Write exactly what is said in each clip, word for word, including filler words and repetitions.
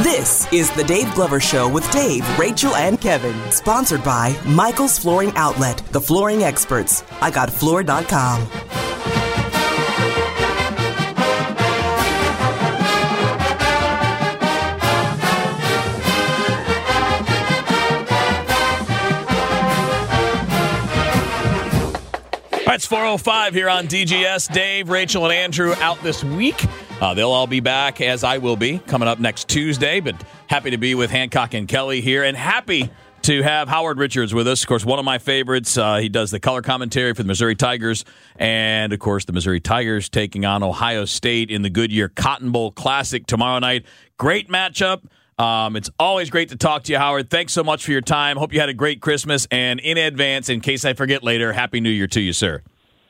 This is the Dave Glover Show with Dave, Rachel, and Kevin. Sponsored by Michael's Flooring Outlet, the flooring experts. I got floor dot com. All right, it's four oh five here on D G S. Dave, Rachel, and Andrew out this week. Uh, they'll all be back, as I will be, coming up next Tuesday. But happy to be with Hancock and Kelly here, and happy to have Howard Richards with us. Of course, one of my favorites. Uh, he does the color commentary for the Missouri Tigers, and, of course, the Missouri Tigers taking on Ohio State in the Goodyear Cotton Bowl Classic tomorrow night. Great matchup. Um, it's always great to talk to you, Howard. Thanks so much for your time. Hope you had a great Christmas. And in advance, in case I forget later, Happy New Year to you, sir.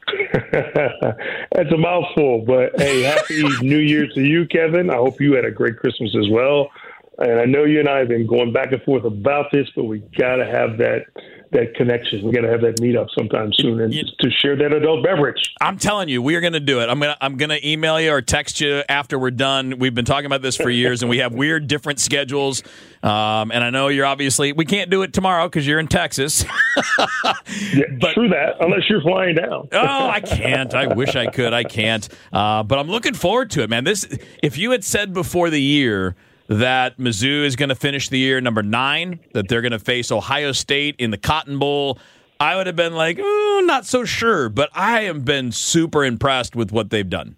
That's a mouthful, but hey, Happy New Year to you, Kevin. I hope you had a great Christmas as well. And I know you and I have been going back and forth about this, but we got to have that that connection. We got to have that meetup sometime soon, and to share that adult beverage. I'm telling you, we are going to do it. I'm gonna I'm gonna email you or text you after we're done. We've been talking about this for years, and we have weird different schedules. Um, and I know you're obviously we can't do it tomorrow because you're in Texas. Yeah, but, true that, unless you're flying down. Oh, I can't. I wish I could. I can't. Uh, but I'm looking forward to it, man. This, if you had said before the year that Mizzou is going to finish the year number nine, that they're going to face Ohio State in the Cotton Bowl, I would have been like, oh, not so sure. But I have been super impressed with what they've done.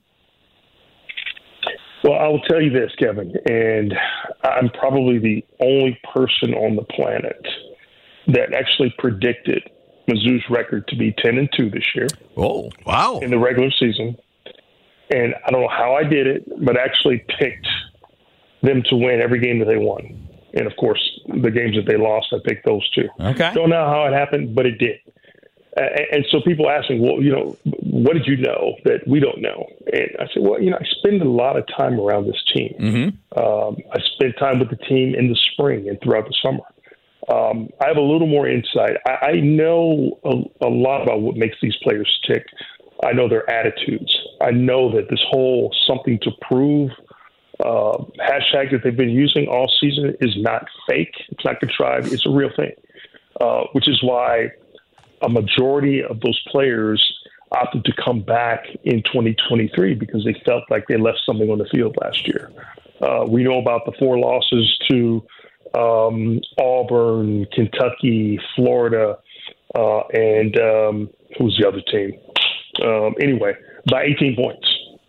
Well, I will tell you this, Kevin, and I'm probably the only person on the planet that actually predicted Mizzou's record to be ten and two this year. Oh, wow. In the regular season. And I don't know how I did it, but actually picked them to win every game that they won. And, of course, the games that they lost, I picked those two. Okay. Don't know how it happened, but it did. Uh, and so people ask me, well, you know, what did you know that we don't know? And I said, well, you know, I spend a lot of time around this team. Mm-hmm. Um, I spend time with the team in the spring and throughout the summer. Um, I have a little more insight. I, I know a, a lot about what makes these players tick. I know their attitudes. I know that this whole something to prove uh, hashtag that they've been using all season is not fake. It's not contrived. It's a real thing, uh, which is why a majority of those players opted to come back in twenty twenty-three because they felt like they left something on the field last year. Uh, we know about the four losses to um, Auburn, Kentucky, Florida, uh, and um, who's the other team? Um, anyway, by eighteen points.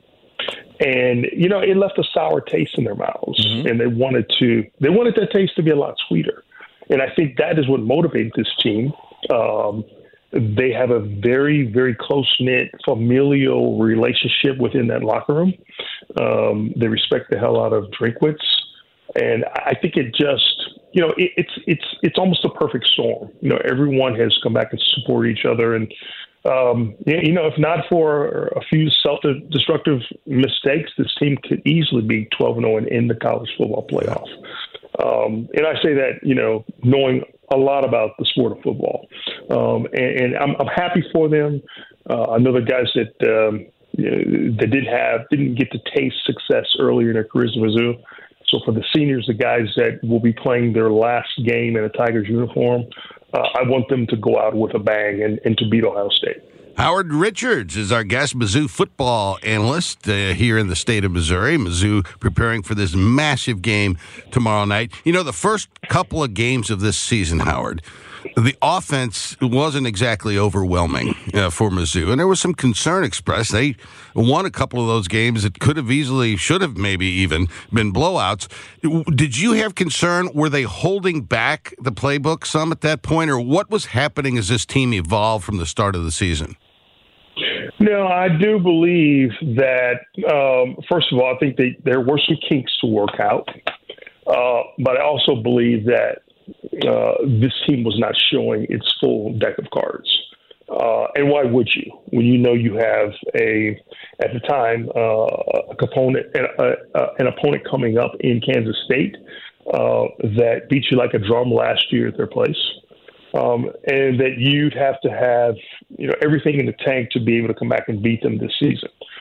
And, you know, it left a sour taste in their mouths, mm-hmm. and they wanted to, they wanted that taste to be a lot sweeter. And I think that is what motivated this team. Um, they have a very, very close-knit familial relationship within that locker room. Um, they respect the hell out of Drinkwitz. And I think it just, you know, it, it's, it's, it's almost a perfect storm. You know, everyone has come back and support each other. And, Um, you know, if not for a few self-destructive mistakes, this team could easily be twelve and oh and in the college football playoff. Um, and I say that, you know, knowing a lot about the sport of football. Um, and and I'm, I'm happy for them. Uh, I know the guys that um, you know, that did have didn't get to taste success earlier in their careers in Mizzou. So for the seniors, the guys that will be playing their last game in a Tigers uniform, Uh, I want them to go out with a bang and, and to beat Ohio State. Howard Richards is our guest, Mizzou football analyst uh, here in the state of Missouri. Mizzou preparing for this massive game tomorrow night. You know, the first couple of games of this season, Howard, the offense wasn't exactly overwhelming uh, for Mizzou, and there was some concern expressed. They won a couple of those games that could have easily, should have maybe even been blowouts. Did you have concern? Were they holding back the playbook some at that point, or what was happening as this team evolved from the start of the season? No, I do believe that, um, first of all, I think they, there were some kinks to work out, uh, but I also believe that Uh, this team was not showing its full deck of cards. Uh, and why would you? When you know you have a, at the time, uh, a component, an, uh, an opponent coming up in Kansas State uh, that beat you like a drum last year at their place. Um, and that you'd have to have, you know, everything in the tank to be able to come back and beat them this season.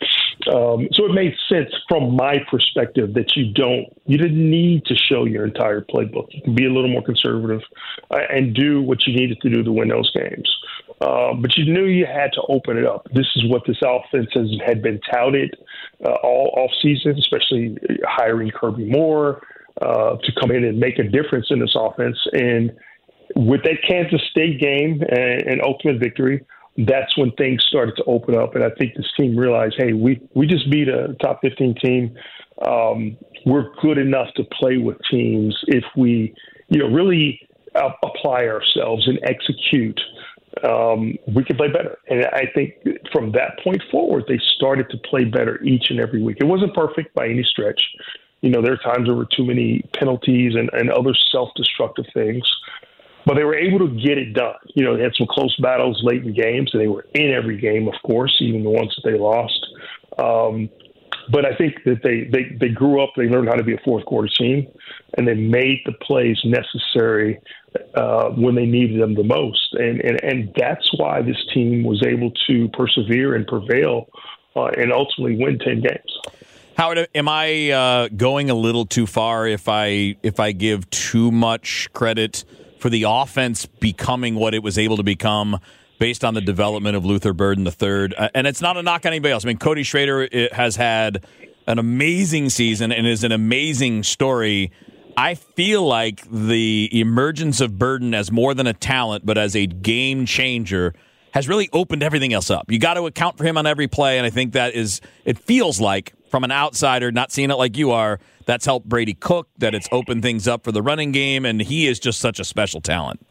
Um, so it made sense from my perspective that you don't, you didn't need to show your entire playbook. You can be a little more conservative uh, and do what you needed to do to win those games. Uh, but you knew you had to open it up. This is what this offense has, had been touted uh, all off season, especially hiring Kirby Moore uh, to come in and make a difference in this offense. And with that Kansas State game and, and ultimate victory, that's when things started to open up. And I think this team realized, hey, we, we just beat a top fifteen team. Um, we're good enough to play with teams if we, you know, really uh, apply ourselves and execute. Um, we can play better. And I think from that point forward, they started to play better each and every week. It wasn't perfect by any stretch. You know, there are times there were too many penalties and, and other self-destructive things. But they were able to get it done. You know, they had some close battles late in games, and they were in every game, of course, even the ones that they lost. Um, but I think that they, they, they grew up, they learned how to be a fourth-quarter team, and they made the plays necessary uh, when they needed them the most. And, and, and that's why this team was able to persevere and prevail uh, and ultimately win ten games. Howard, am I uh, going a little too far if I if I give too much credit for the offense becoming what it was able to become based on the development of Luther Burden the third? Uh, and it's not a knock on anybody else. I mean, Cody Schrader has had an amazing season and is an amazing story. I feel like the emergence of Burden as more than a talent, but as a game changer, has really opened everything else up. You got to account for him on every play, and I think that is, it feels like, from an outsider, not seeing it like you are, that's helped Brady Cook, that it's opened things up for the running game, and he is just such a special talent.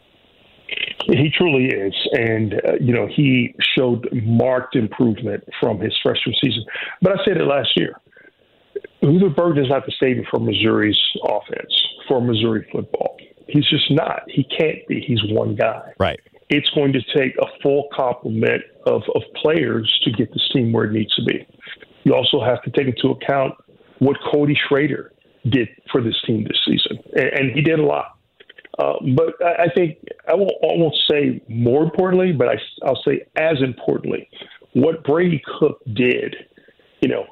He truly is, and, uh, you know, he showed marked improvement from his freshman season. But I said it last year. Luther Burden is not the savior for Missouri's offense, for Missouri football. He's just not. He can't be. He's one guy. Right. It's going to take a full complement of, of players to get this team where it needs to be. You also have to take into account what Cody Schrader did for this team this season, and, and he did a lot. Uh, but I, I think I won't, I won't say more importantly, but I, I'll say as importantly, what Brady Cook did, you know,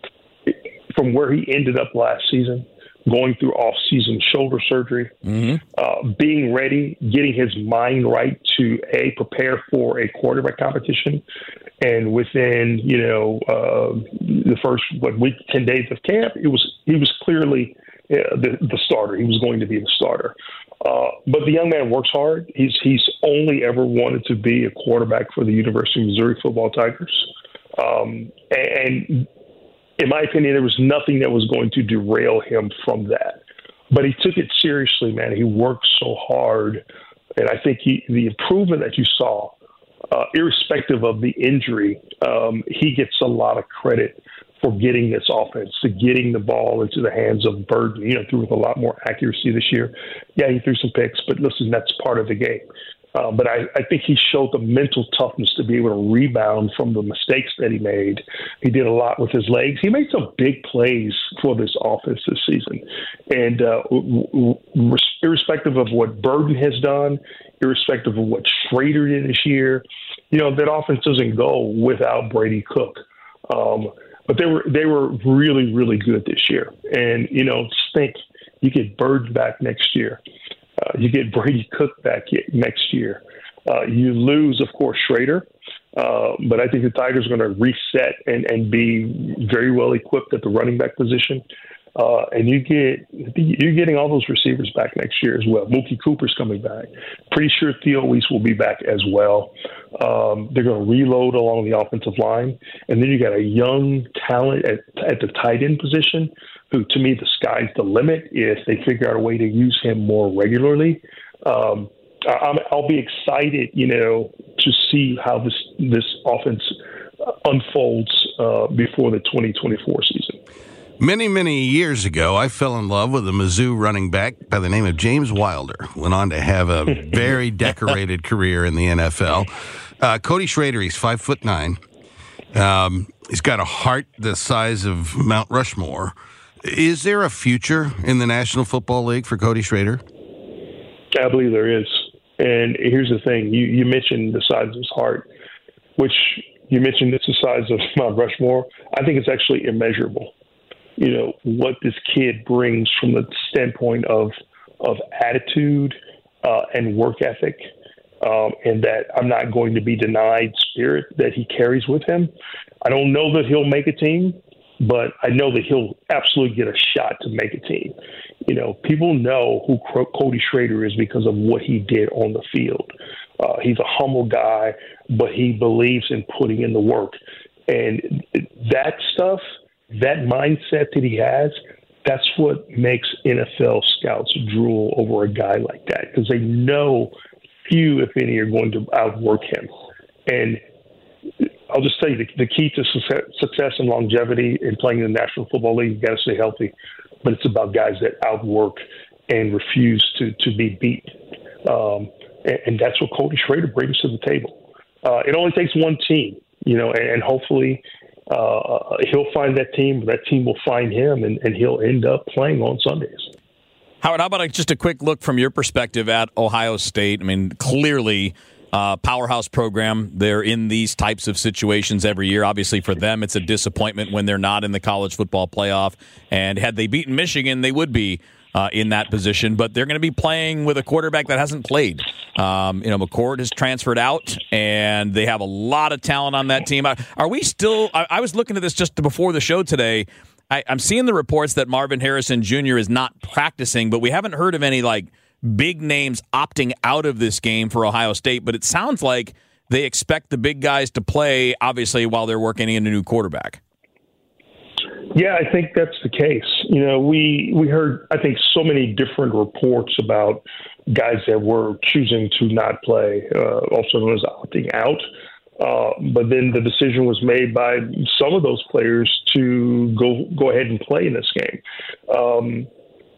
from where he ended up last season, going through off-season shoulder surgery, mm-hmm. uh, being ready, getting his mind right to, A, prepare for a quarterback competition. And within, you know, uh, the first, what, week, ten days of camp, it was he was clearly uh, the, the starter. He was going to be the starter. Uh, but the young man works hard. He's, he's only ever wanted to be a quarterback for the University of Missouri Football Tigers. Um, and in my opinion, there was nothing that was going to derail him from that. But he took it seriously, man. He worked so hard. And I think he, the improvement that you saw, uh, irrespective of the injury, um, he gets a lot of credit for getting this offense, to getting the ball into the hands of Burden. You know, threw with a lot more accuracy this year. Yeah, he threw some picks, but listen, that's part of the game. Uh, but I, I think he showed the mental toughness to be able to rebound from the mistakes that he made. He did a lot with his legs. He made some big plays for this offense this season. And uh, irrespective of what Burden has done, irrespective of what Schrader did this year, you know, that offense doesn't go without Brady Cook. Um, but they were they were really, really good this year. And, you know, just think you get Burden back next year. Uh, you get Brady Cook back next year. Uh, you lose, of course, Schrader, uh, but I think the Tigers are going to reset and, and be very well equipped at the running back position. Uh, and you get you're getting all those receivers back next year as well. Mookie Cooper's coming back. Pretty sure Theo Weiss will be back as well. Um, they're going to reload along the offensive line, and then you got a young talent at, at the tight end position. Who, to me, the sky's the limit if they figure out a way to use him more regularly. Um, I, I'll be excited, you know, to see how this this offense unfolds uh, before the twenty twenty-four season. Many, many years ago, I fell in love with a Mizzou running back by the name of James Wilder. Went on to have a very decorated career in the N F L. Uh, Cody Schrader, he's five foot nine. Um, he's got a heart the size of Mount Rushmore. Is there a future in the National Football League for Cody Schrader? I believe there is. And here's the thing. You, you mentioned the size of his heart, which you mentioned it's the size of Mount Rushmore. I think it's actually immeasurable. You know, what this kid brings from the standpoint of of attitude uh, and work ethic, um, and that I'm not going to be denied spirit that he carries with him. I don't know that he'll make a team, but I know that he'll absolutely get a shot to make a team. You know, people know who Cody Schrader is because of what he did on the field. Uh, he's a humble guy, but he believes in putting in the work. And that stuff, that mindset that he has, that's what makes N F L scouts drool over a guy like that, because they know few, if any, are going to outwork him. And I'll just tell you, the, the key to success, success and longevity in playing in the National Football League, you got to stay healthy. But it's about guys that outwork and refuse to, to be beat. Um, and, and that's what Cody Schrader brings to the table. Uh, it only takes one team, you know, and, and hopefully uh, he'll find that team, that team will find him, and, and he'll end up playing on Sundays. Howard, how about a, just a quick look from your perspective at Ohio State? I mean, clearly uh, powerhouse program. They're in these types of situations every year. Obviously, for them, it's a disappointment when they're not in the college football playoff. And had they beaten Michigan, they would be uh, in that position. But they're going to be playing with a quarterback that hasn't played. Um, you know, McCord has transferred out, and they have a lot of talent on that team. Are we still? I, I was looking at this just before the show today. I, I'm seeing the reports that Marvin Harrison Junior is not practicing, but we haven't heard of any like big names opting out of this game for Ohio State. But it sounds like they expect the big guys to play, obviously, while they're working in a new quarterback. Yeah, I think that's the case. You know, we we heard, I think, so many different reports about guys that were choosing to not play, uh, also known as opting out. Uh, but then the decision was made by some of those players to go go ahead and play in this game. Um,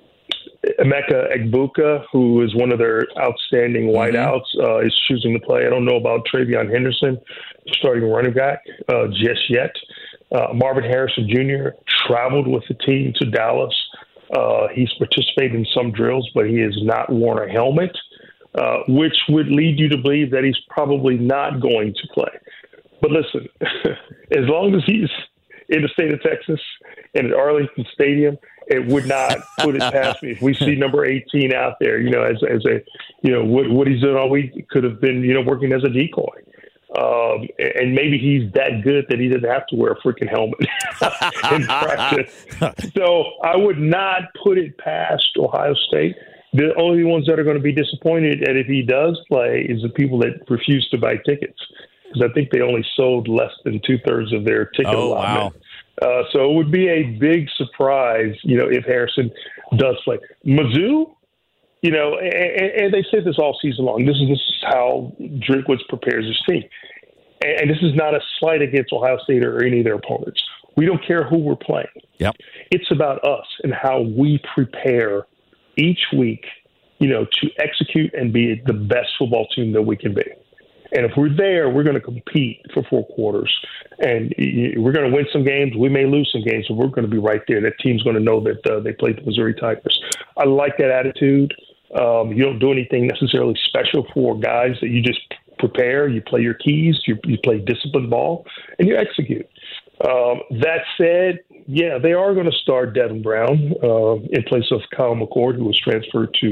Emeka Egbuka, who is one of their outstanding wideouts, uh, is choosing to play. I don't know about Travion Henderson, starting running back, uh, just yet. Uh, Marvin Harrison Junior traveled with the team to Dallas. Uh, he's participated in some drills, but he has not worn a helmet. Uh, which would lead you to believe that he's probably not going to play. But listen, as long as he's in the state of Texas and at Arlington Stadium, it would not put it past me. If we see number eighteen out there, you know, as as a, you know, what, what he's doing all week could have been, you know, working as a decoy. Um, and maybe he's that good that he doesn't have to wear a freaking helmet in practice. So I would not put it past Ohio State. The only ones that are going to be disappointed, and if he does play, is the people that refuse to buy tickets, because I think they only sold less than two thirds of their ticket oh, allotment. Wow. Uh, so it would be a big surprise, you know, if Harrison does play. Mizzou, you know, and, and they said this all season long. This is this is how Drinkwitz prepares his team, and, and this is not a slight against Ohio State or any of their opponents. We don't care who we're playing. Yep. It's about us and how we prepare each week, you know, to execute and be the best football team that we can be. And if we're there, we're going to compete for four quarters. And we're going to win some games. We may lose some games, but we're going to be right there. That team's going to know that uh, they played the Missouri Tigers. I like that attitude. Um, you don't do anything necessarily special for guys that you just prepare. You play your keys. You, you play disciplined ball, and you execute. Um, that said, yeah, they are going to start Devin Brown uh, in place of Kyle McCord, who was transferred to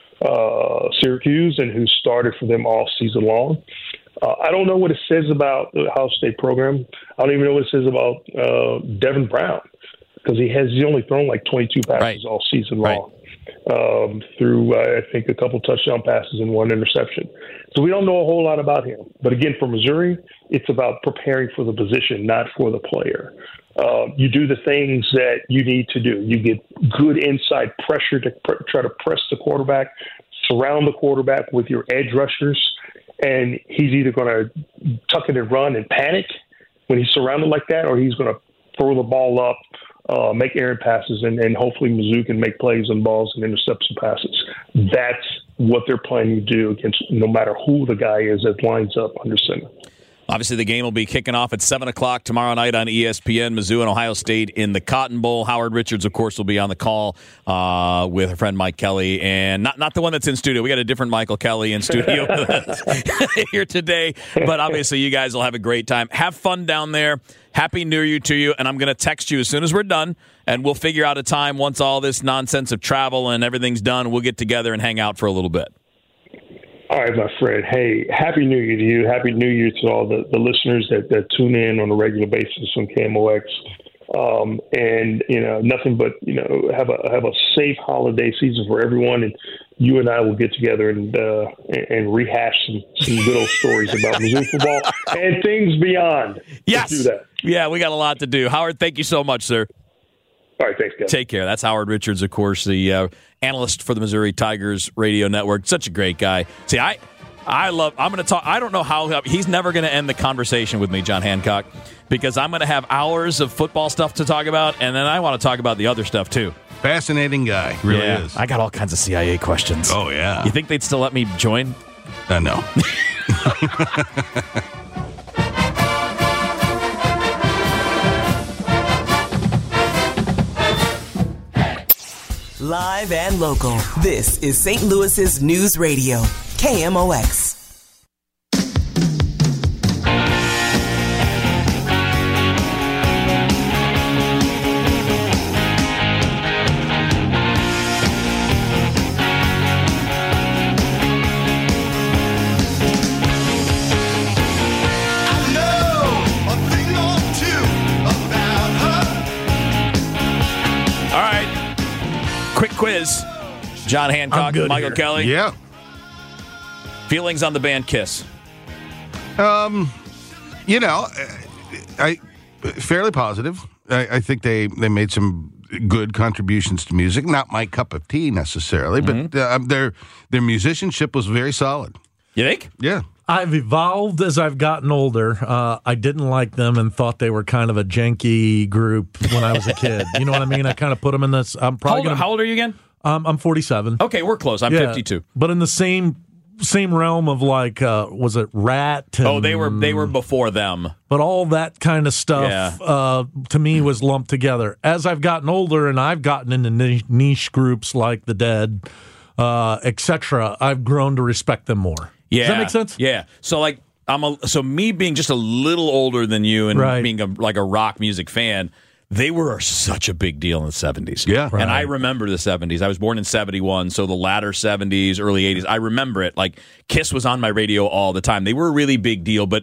uh, Syracuse and who started for them all season long. Uh, I don't know what it says about the Ohio State program. I don't even know what it says about uh, Devin Brown, because he has he's only thrown like twenty-two passes right. all season long, right. um, through uh, I think a couple touchdown passes and one interception. So we don't know a whole lot about him. But again, for Missouri, it's about preparing for the position, not for the player. Uh, you do the things that you need to do. You get good inside pressure to pr- try to press the quarterback, surround the quarterback with your edge rushers, and he's either going to tuck it and run and panic when he's surrounded like that, or he's going to throw the ball up, uh, make errant passes, and, and hopefully Mizzou can make plays on balls and intercept some passes. That's what they're planning to do against no matter who the guy is that lines up under center. Obviously, the game will be kicking off at seven o'clock tomorrow night on E S P N. Mizzou and Ohio State in the Cotton Bowl. Howard Richards, of course, will be on the call uh, with her friend Mike Kelly. And not, not the one that's in studio. We got a different Michael Kelly in studio with us here today. But obviously, you guys will have a great time. Have fun down there. Happy New Year to you. And I'm going to text you as soon as we're done. And we'll figure out a time once all this nonsense of travel and everything's done. We'll get together and hang out for a little bit. All right, my friend. Hey, Happy New Year to you. Happy New Year to all the, the listeners that, that tune in on a regular basis on K M O X. Um, and, you know, nothing but, you know, have a have a safe holiday season for everyone. And you and I will get together and uh, and, and rehash some, some good old stories about Mizzou football and things beyond. Yes. Let's do that. Yeah, we got a lot to do. Howard, thank you so much, sir. All right, thanks, guys. Take care. That's Howard Richards, of course, the uh, analyst for the Missouri Tigers radio network. Such a great guy. See, I I love, I'm going to talk, I don't know how, he's never going to end the conversation with me, John Hancock, because I'm going to have hours of football stuff to talk about, and then I want to talk about the other stuff, too. Fascinating guy. Really yeah, is. I got all kinds of C I A questions. Oh, yeah. You think they'd still let me join? Uh, no. Live and local. This is Saint Louis's News Radio, K M O X. Quick quiz. John Hancock, Michael here. Kelly. Yeah. Feelings on the band Kiss? Um, you know, I fairly positive. I, I think they, they made some good contributions to music. Not my cup of tea necessarily, Mm-hmm. but uh, their their musicianship was very solid. You think? Yeah. I've evolved as I've gotten older. Uh, I didn't like them and thought they were kind of a janky group when I was a kid. You know what I mean? I kind of put them in this. I'm How probably old, gonna, how old are you again? Um, I'm forty-seven. Okay, we're close. I'm Yeah, fifty-two. but in the same same realm of like, uh, was it Rat? And, Oh, they were they were before them. But all that kind of stuff Yeah. uh, to me was lumped together. As I've gotten older and I've gotten into ni- niche groups like the Dead, uh, et cetera, I've grown to respect them more. Yeah. Does that make sense? Yeah. So like I'm a so me being just a little older than you and Right. being a, like a rock music fan, they were such a big deal in the seventies. Yeah. And I Right. remember the seventies. I was born in seventy-one, so the latter seventies, early eighties. I remember it. Like Kiss was on my radio all the time. They were a really big deal, but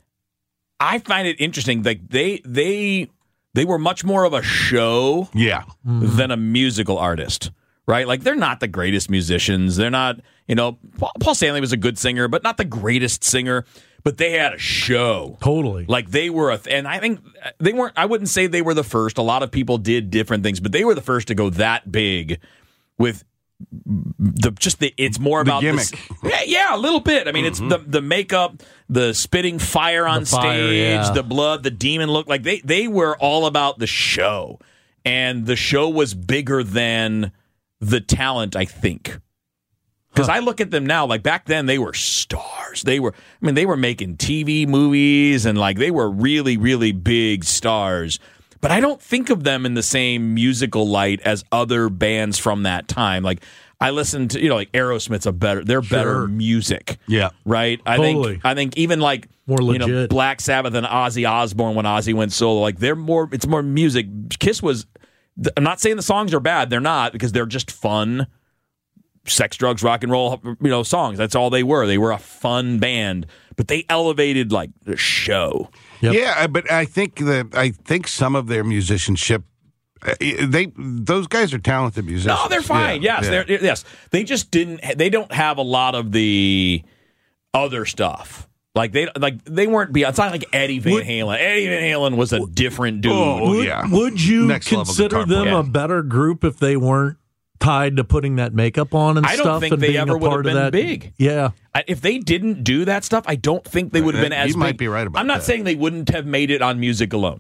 I find it interesting like they they they were much more of a show Yeah. than a musical artist, right? Like they're not the greatest musicians. They're not, you know, Paul Paul Stanley was a good singer, but not the greatest singer. But they had a show. Totally. Like they were a, th- and I think they weren't, I wouldn't say they were the first. A lot of people did different things, but they were the first to go that big with the, just the, it's more The about gimmick. this- yeah, yeah, a little bit. I mean, it's the, the makeup, the spitting fire on The fire, stage, yeah. the blood, the demon look. Like they, they were all about the show. And the show was bigger than the talent, I think. Because I look at them now, like back then they were stars. They were, I mean, they were making T V movies and like they were really, really big stars. But I don't think of them in the same musical light as other bands from that time. Like I listen to, you know, like Aerosmith's a better, they're better Sure. music. Yeah. Right? I Totally. think I think even like More you know, legit. Black Sabbath and Ozzy Osbourne when Ozzy went solo, like they're more, it's more music. Kiss was, I'm not saying the songs are bad. They're not, because they're just fun. Sex, drugs, rock and roll, you know, songs. That's all they were. They were a fun band, but they elevated like the show. Yep. Yeah, but I think that I think some of their musicianship, uh, they those guys are talented musicians. No, they're fine. Yeah, yes, yeah. they're yes. They just didn't. They don't have a lot of the other stuff. Like they like they weren't beyond. It's not like Eddie Van Would- Halen. Eddie Van Halen was a different dude. Oh, Would, yeah. would you Next level consider guitar them player. a better group if they weren't tied to putting that makeup on and I don't stuff? think and they being ever a would have part of been that? big. Yeah. I- If they didn't do that stuff, I don't think they would have been Uh, as you big. might be right about I'm not that. saying they wouldn't have made it on music alone.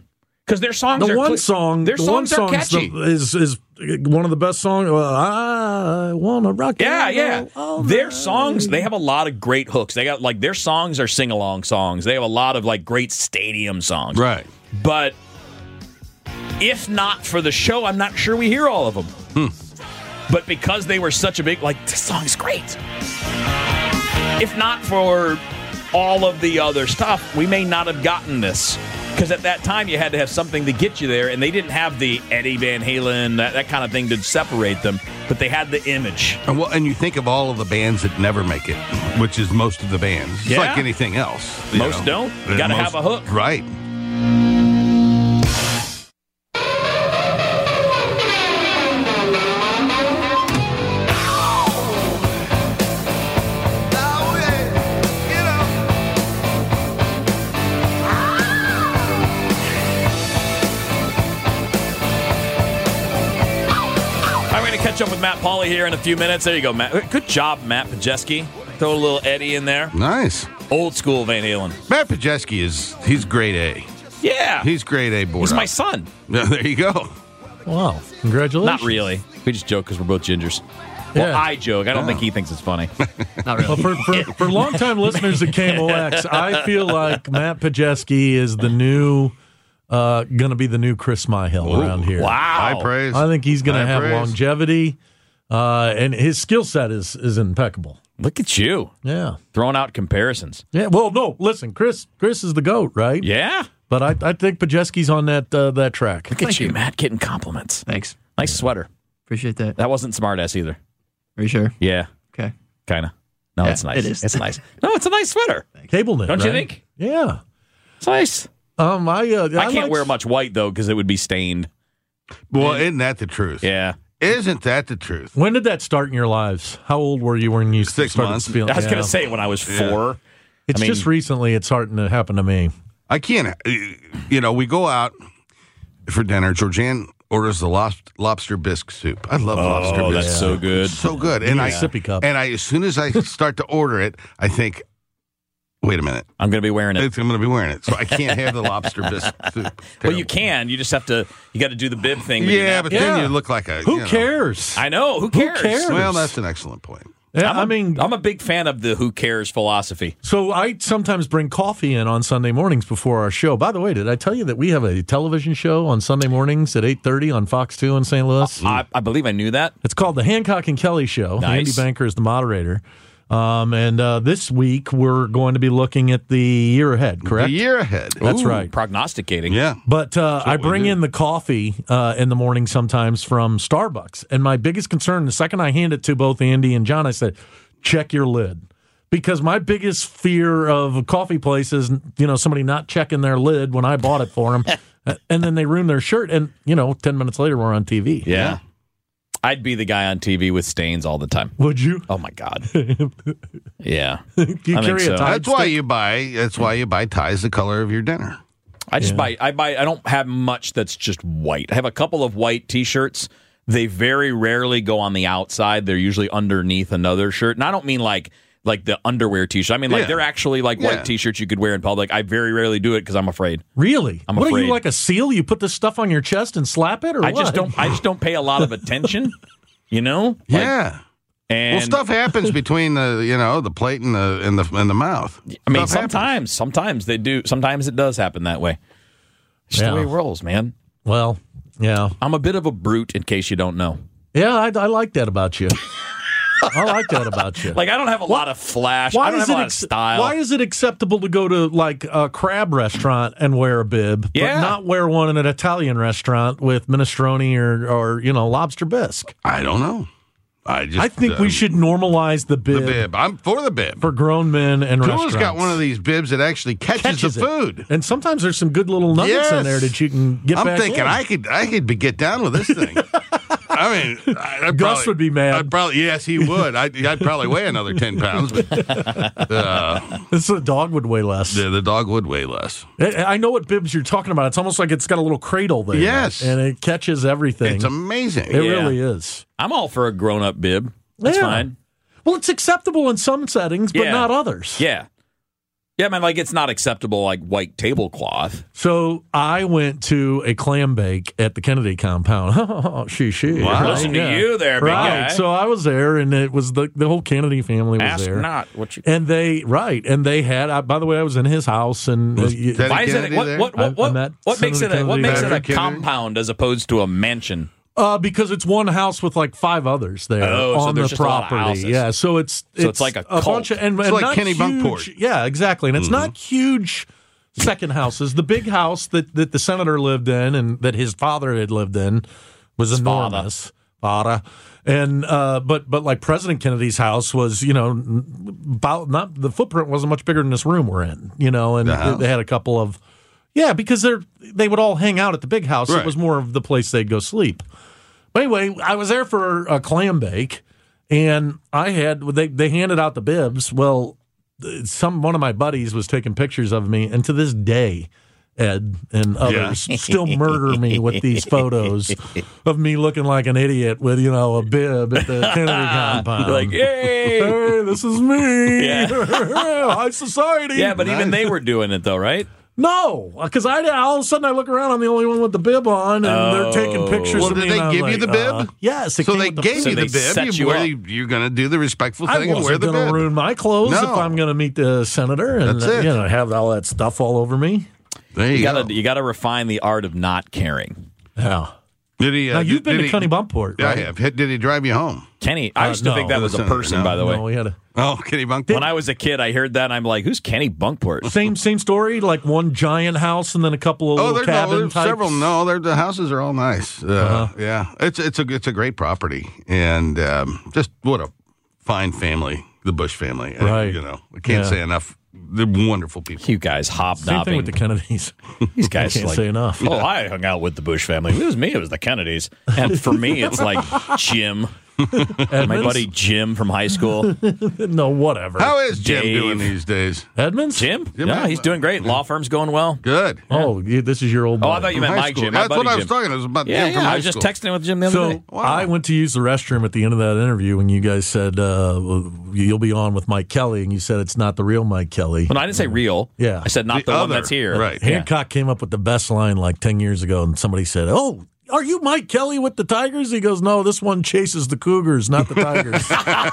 Because their songs The are one cli- song, their the songs one are catchy. the- is is one of the best songs. Uh, I wanna rock. Yeah, and yeah. roll all Their night. songs, they have a lot of great hooks. They got like their songs are sing along songs. They have a lot of like great stadium songs. Right. But if not for the show, I'm not sure we hear all of them. Hmm. But because they were such a big, like, this song's great. If not for all of the other stuff, we may not have gotten this. Because at that time, you had to have something to get you there, and they didn't have the Eddie Van Halen, that, that kind of thing to separate them, but they had the image. And, well, and you think of all of the bands that never make it, which is most of the bands. It's Yeah. like anything else. you Most know. don't. You gotta Most- have a hook. Right. I'm going to catch up with Matt Pauley here in a few minutes. There you go, Matt. Good job, Matt Pajeski. Throw a little Eddie in there. Nice. Old school Van Halen. Matt Pajeski is, he's grade A. Yeah. He's grade A board He's my up. son. Yeah, there you go. Wow! Congratulations. Not really. We just joke because we're both gingers. Well, Yeah. I joke. I don't think he thinks it's funny. Not really. Well, for, for, for longtime listeners of K M O X, I feel like Matt Pajeski is the new, uh, going to be the new Chris Myhill around here. Wow. High praise. I think he's going to High have praise. longevity, uh, and his skill set is is impeccable. Look at you. Yeah, Throwing out comparisons. yeah. Well, no, listen, Chris. Chris is the goat, right? Yeah. But I, I think Pajeski's on that uh, that track. Look at Thank you, you. Matt, getting compliments. Thanks. Nice sweater. Appreciate that. That wasn't smart ass either. Are you sure? Yeah. Okay. Kind of. No, Yeah, it's nice. it is. It's nice. No, it's a nice sweater. Cable knit, Don't you right? think? Yeah. It's nice. Um, I uh, I, can't like- wear much white, though, because it would be stained. Well, isn't that the truth? Yeah. Isn't that the truth? When did that start in your lives? How old were you when you Six started months. feeling? I was yeah. going to say when I was four. It's I mean- just recently it's starting to happen to me. I can't. You know, we go out for dinner. Georgianne orders the lob- lobster bisque soup. I love lobster Oh, bisque that's soup. so good. So good. And need a I sippy cup. And I, as soon as I start to order it, I think, wait a minute, I'm going to be wearing it. it's, I'm going to be wearing it, so I can't have the lobster bisque soup. Well, you Terrible. can. You just have to, you got to do the bib thing. with your Yeah, napkin. but then Yeah. you look like a. Who you know. cares? I know. Who cares? cares? Well, that's an excellent point. Yeah, I'm a- I mean, I'm a big fan of the who cares philosophy. so I sometimes bring coffee in on Sunday mornings before our show. By the way, did I tell you that we have a television show on Sunday mornings at eight thirty on Fox two in Saint Louis? I, I believe I knew that. It's called the Hancock and Kelly Show. Nice. Andy Banker is the moderator. Um, and uh, this week we're going to be looking at the year ahead, correct? The year ahead. That's Ooh, right. Prognosticating. Yeah. But uh, I what we bring do. in the coffee uh, in the morning sometimes from Starbucks. And my biggest concern, the second I hand it to both Andy and John, I said, check your lid. Because my biggest fear of a coffee place is, you know, somebody not checking their lid when I bought it for them. And then they ruin their shirt. And, you know, ten minutes later, we're on T V. Yeah. I'd be the guy on T V with stains all the time. Would you? Oh my God. Yeah. Do you I think carry so. a Tide That's why stick? you buy. That's why you buy ties the color of your dinner. I just buy I buy I don't have much that's just white. I have a couple of white t-shirts. They very rarely go on the outside. They're usually underneath another shirt. And I don't mean like like the underwear t-shirt. I mean like Yeah. they're actually like Yeah. white t-shirts you could wear in public. I very rarely do it because I'm afraid. Really? I'm what are afraid. you, like a seal? You put this stuff on your chest and slap it, or I what? just don't I just don't pay a lot of attention. You know? Like, Yeah. and Well, stuff happens between the you know the plate and the and the and the mouth. I mean, Stuff happens. sometimes, sometimes they do. Sometimes it does happen that way. It's just Yeah. the way it rolls, man. Well, yeah. I'm a bit of a brute, in case you don't know. Yeah, I, I like that about you. I like that about you. Like, I don't have a lot of flash. I don't have a lot of ac- style. why is it acceptable to go to like a crab restaurant and wear a bib, Yeah. but not wear one in an Italian restaurant with minestrone or, or you know lobster bisque? I don't know. I just I think uh, we should normalize the bib, the bib. I'm for the bib. for grown men and Tula's restaurants. got one of these bibs that actually catches, Catches the it. food. And sometimes there's some good little nuggets in Yes. there that you can get I'm back thinking in. I could I could be, get down with this thing. I mean, I, I'd Gus probably- would be mad. I'd probably yes, he would. I'd, I'd probably weigh another ten pounds, but uh, This a dog would weigh less. the, the dog would weigh less. I I know what bibs you're talking about. It's almost like it's got a little cradle there. Yes. And it catches everything. It's amazing. It Yeah. really is. I'm all for a grown-up bib. That's Yeah. fine. Well, it's acceptable in some settings, but Yeah. not others. Yeah. Yeah, man, like it's not acceptable, like white tablecloth. So I went to a clam bake at the Kennedy compound. she, she. Wow. Listen to you there, big right. guy. So I was there, and it was the the whole Kennedy family was Ask there. not what you. And they right, and they had. I, by the way, I was in his house, and uh, you, Teddy Why is it? Kennedy What there? what what, what, I met what makes it? Senator A, what Kennedy. makes it a Patrick Kennedy? compound as opposed to a mansion? uh, because it's one house with like five others there Oh, so on there's the just a lot of property. houses. Yeah, so it's So it's like a cult. bunch of and, It's and like not Kenny huge, Bunkport. Yeah, exactly, and it's Mm-hmm. not huge. Second houses. The big house that, that the senator lived in and that his father had lived in was enormous. Father. And uh, but but like President Kennedy's house was, you know, about not the footprint wasn't much bigger than this room we're in, you know, and The they, house? they had a couple of yeah, because they're they would all hang out at the big house. Right. It was more of the place they'd go sleep. But anyway, I was there for a clam bake, and I had they they handed out the bibs. Well, some one of my buddies was taking pictures of me, and to this day, Ed and others still murder me with these photos of me looking like an idiot with, you know, a bib at the Kennedy compound. You're like, yay! Hey, this is me. Yeah. High society. Yeah, but even they were doing it though, right? No, because I all of a sudden I look around, I'm the only one with the bib on, and they're taking pictures Well, of did me. they and I was give you like, the bib? uh, yes. it So came they with the gave So you they the bib. set you wear- up. You're going to do the respectful I thing and wear wasn't the going to bib. ruin my clothes No. if I'm going to meet the senator and That's it. you know have all that stuff all over me. There you, You go. gotta you gotta refine the art of not caring. Yeah. Did he? Uh, Now you've did, been did to he, Kenny Bunkport, Yeah, right? I have. Did he drive you home? Kenny, I Uh, used to no. think that was a Listen, person, no. by the way. No, we had a Oh, Kenny Bunkport. When I was a kid, I heard that and I'm like, who's Kenny Bunkport? same same story, like one giant house and then a couple of Oh, little there's, no, cabin there's types. several. No, they're, the houses are all nice. Uh, Uh-huh. Yeah, it's it's a it's a great property, and um, just what a fine family, the Bush family. Uh, Right. you know, I can't Yeah. say enough. They're wonderful people. You guys Same hobnobbing. thing with the Kennedys. These guys Can't like, say enough. Oh, I hung out with the Bush family. It was me. It was the Kennedys. And for me, it's like Jim, my Edmonds? buddy Jim from high school. No, whatever. How is Jim Dave. doing these days? Edmonds? Jim? Jim No, Edmonds. he's doing great. Law firm's going well. Good. Oh, you- this is your old. Oh, I buddy. thought you meant High my school. Jim. My That's buddy what I was Jim. talking. It was about Yeah, Jim from yeah. I high was just school. texting with Jim the other So day. Wow. I went to use the restroom at the end of that interview when you guys said uh, you'll be on with Mike Kelly, and you said it's not the real Mike Kelly. Well, I didn't say real. Yeah. I said not The the, one other. that's here. Right. Yeah. Hancock came up with the best line like ten years ago, and somebody said, "Oh, are you Mike Kelly with the Tigers?" He goes, "No, this one chases the Cougars, not the Tigers."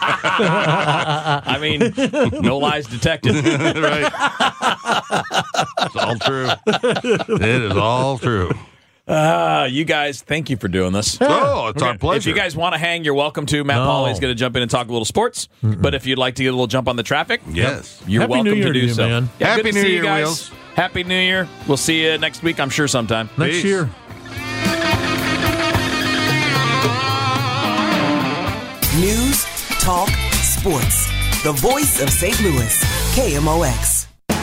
I mean, no lies detected. Right. It's all true. It is all true. Uh, you guys, thank you for doing this. Oh, it's our pleasure. If you guys want to hang, you're welcome to. Matt No. Pauley's going to jump in and talk a little sports. But if you'd like to get a little jump on the traffic, Yes. you're Happy welcome New Year to to do you, so. man. Yeah, Happy good to New see Year, you guys. Wheels. Happy New Year. We'll see you next week, I'm sure, sometime. Next Peace. year. News, talk, sports. The voice of Saint Louis. K M O X.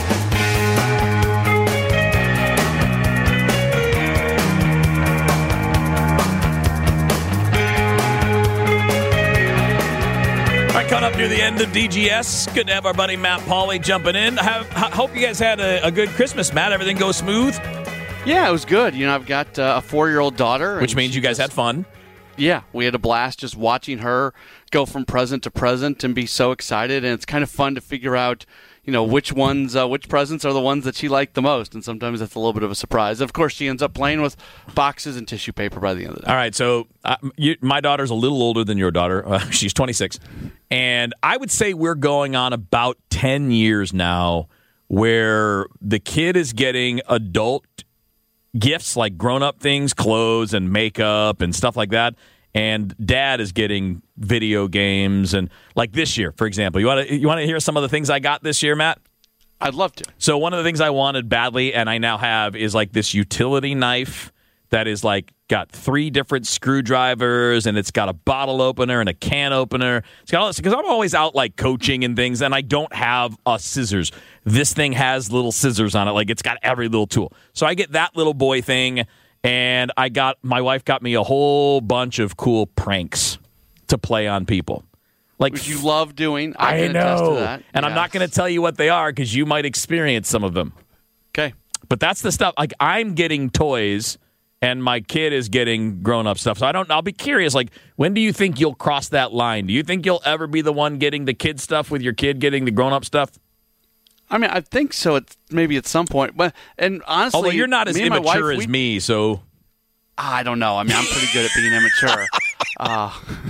All right, coming up near the end of D G S. Good to have our buddy Matt Pauley jumping in. Have, I hope you guys had a, a good Christmas, Matt. Everything goes smooth, Yeah, it was good. You know, I've got uh, a four-year-old daughter. which and means she you guys just- had fun. Yeah, we had a blast just watching her go from present to present and be so excited. And it's kind of fun to figure out, you know, which ones, uh, which presents are the ones that she liked the most. And sometimes that's a little bit of a surprise. Of course, she ends up playing with boxes and tissue paper by the end of the day. All right, so uh, you, my daughter's a little older than your daughter. Uh, she's twenty-six. And I would say we're going on about ten years now where the kid is getting adult gifts like grown-up things, clothes and makeup and stuff like that. And dad is getting video games. And like this year, for example. You want to you want to hear some of the things I got this year, Matt? I'd love to. So one of the things I wanted badly, and I now have, is like this utility knife that is like got three different screwdrivers, and it's got a bottle opener and a can opener. It's got all this because I'm always out like coaching and things, and I don't have uh, scissors. This thing has little scissors on it, like it's got every little tool. So I get that little boy thing, and I got my wife got me a whole bunch of cool pranks to play on people. Like Which you love doing. I, I can attest to know, that. and I'm not Yes. going to tell you what they are because you might experience some of them. Okay. But that's the stuff. Like I'm getting toys, and my kid is getting grown-up stuff. So I don't. I'll be curious. Like, when do you think you'll cross that line? Do you think you'll ever be the one getting the kid stuff with your kid getting the grown-up stuff? I mean, I think so. It's maybe at some point, but and honestly, although you're not as me immature wife, as we, me, so I don't know. I mean, I'm pretty good at being immature. Uh,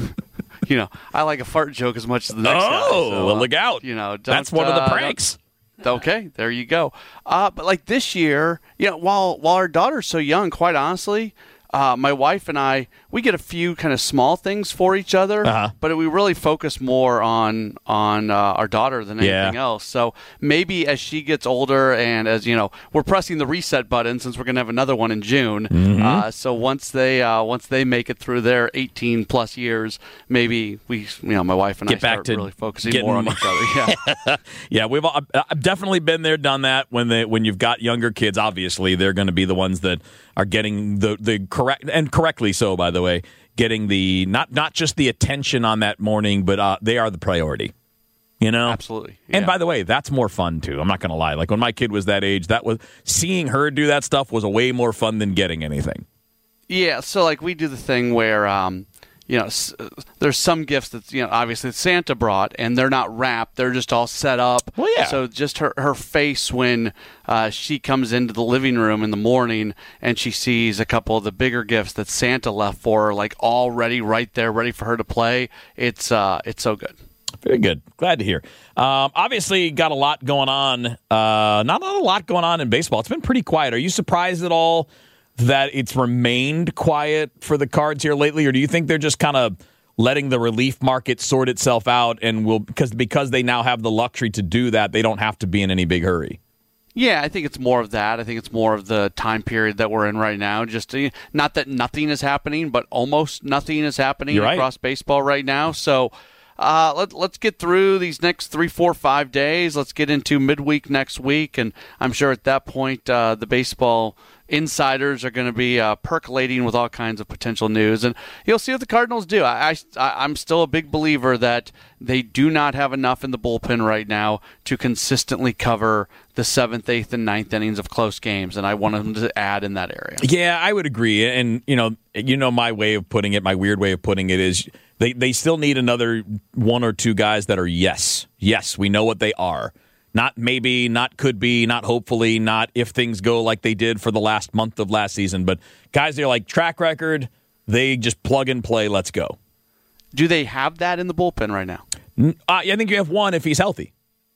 you know, I like a fart joke as much as the next oh, guy. So, well, uh, look out! You know, that's one of the uh, pranks. Okay, there you go. Uh, but like this year, you know, while while our daughter's so young, quite honestly, uh, my wife and I, we get a few kind of small things for each other, uh-huh. but we really focus more on on uh, our daughter than anything yeah. else. So maybe as she gets older, and as you know, we're pressing the reset button since we're going to have another one in June. Mm-hmm. Uh, so once they uh, once they make it through their eighteen plus years, maybe we, you know, my wife and Get I back start to really focusing getting more on each other. Yeah, yeah, we've all, I've definitely been there, done that. When they when you've got younger kids, obviously they're going to be the ones that are getting the the correct and correctly so, by the way, getting the not not just the attention on that morning, but uh, they are the priority. You know, absolutely. Yeah. And by the way, that's more fun too. I'm not going to lie. Like when my kid was that age, that was seeing her do that stuff was a way more fun than getting anything. Yeah. So like we do the thing where. Um, You know, there's some gifts that, you know, obviously Santa brought, and they're not wrapped. They're just all set up. Well, yeah. So just her, her face when uh, she comes into the living room in the morning and she sees a couple of the bigger gifts that Santa left for her, like already right there, ready for her to play. It's uh, it's so good. Very good. Glad to hear. Um, obviously, got a lot going on. Uh, not, not a lot going on in baseball. It's been pretty quiet. Are you surprised at all that it's remained quiet for the Cards here lately, or do you think they're just kind of letting the relief market sort itself out and will because because they now have the luxury to do that, they don't have to be in any big hurry? Yeah, I think it's more of that. I think it's more of the time period that we're in right now. Just to, not that nothing is happening, but almost nothing is happening You're across right. baseball right now. So uh, let, let's get through these next three, four, five days. Let's get into midweek next week, and I'm sure at that point uh, the baseball insiders are going to be uh, percolating with all kinds of potential news, and you'll see what the Cardinals do. I, I, I'm still a big believer that they do not have enough in the bullpen right now to consistently cover the seventh, eighth, and ninth innings of close games, and I want them to add in that area. Yeah, I would agree. And, you know, you know my way of putting it, my weird way of putting it is they, they still need another one or two guys that are yes. Yes, we know what they are. Not maybe, not could be, not hopefully, not if things go like they did for the last month of last season. But guys, they're like track record, they just plug and play, let's go. Do they have that in the bullpen right now? Uh, I think you have one if he's healthy.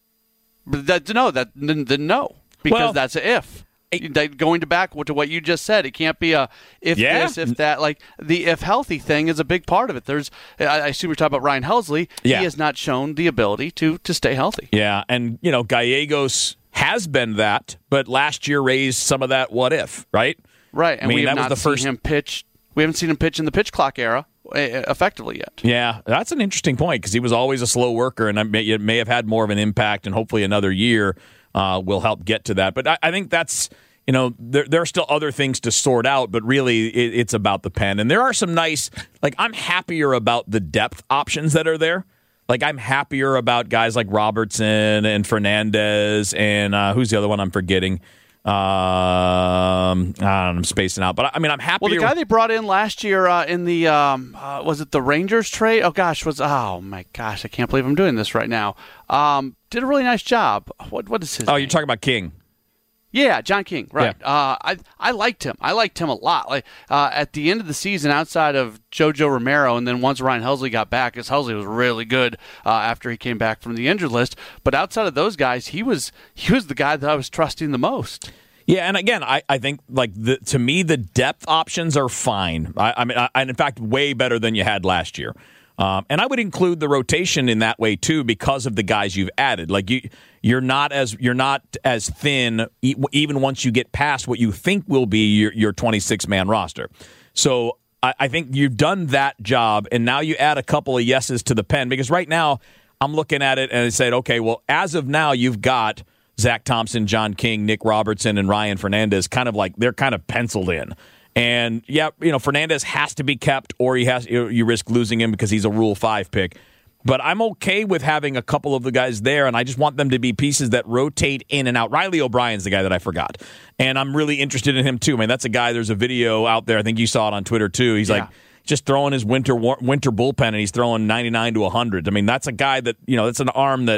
But that, no, that then no, because Well, that's a if. That, going to back to what you just said, it can't be a if Yeah. this, if that. Like the if healthy thing is a big part of it. There's, I, I assume you're talking about Ryan Helsley. Yeah. He has not shown the ability to to stay healthy. Yeah, and, you know, Gallegos has been that, but last year raised some of that what if, right? Right, and I mean, we have that was not the seen first- him pitch. We haven't seen him pitch in the pitch clock era uh, effectively yet. Yeah, that's an interesting point because he was always a slow worker, and I may, it may have had more of an impact, and hopefully another year uh, will help get to that. But I, I think that's, you know, there, there are still other things to sort out, but really it, it's about the pen. And there are some nice, like I'm happier about the depth options that are there. Like I'm happier about guys like Robertson and Fernandez and uh, who's the other one I'm forgetting? Um, I don't know, I'm spacing out, but I mean, I'm happy. Well, the guy they brought in last year uh, in the um, uh, was it the Rangers trade? Oh gosh, was oh my gosh, I can't believe I'm doing this right now. Um, did a really nice job. What what is his? Oh, name? you're talking about King. Yeah, John King, right? Yeah. Uh, I I liked him. I liked him a lot. Like uh, at the end of the season, outside of JoJo Romero, and then once Ryan Helsley got back, because Helsley was really good uh, after he came back from the injured list. But outside of those guys, he was he was the guy that I was trusting the most. Yeah, and again, I, I think like the, to me the depth options are fine. I, I mean, I, and in fact, way better than you had last year. Um, and I would include the rotation in that way too, because of the guys you've added. Like you, you're not as you're not as thin e- even once you get past what you think will be your your twenty-six man roster. So I, I think you've done that job, and now you add a couple of yeses to the pen. Because right now I'm looking at it and I said, okay, well, as of now, you've got Zach Thompson, John King, Nick Robertson, and Ryan Fernandez kind of like they're kind of penciled in. And, yeah, you know, Fernandez has to be kept or he has you, you risk losing him because he's a Rule five pick. But I'm okay with having a couple of the guys there, and I just want them to be pieces that rotate in and out. Riley O'Brien's the guy that I forgot. And I'm really interested in him, too. I mean, that's a guy, there's a video out there. I think you saw it on Twitter, too. He's Yeah. like just throwing his winter winter bullpen, and he's throwing ninety-nine to one hundred. I mean, that's a guy that, you know, that's an arm that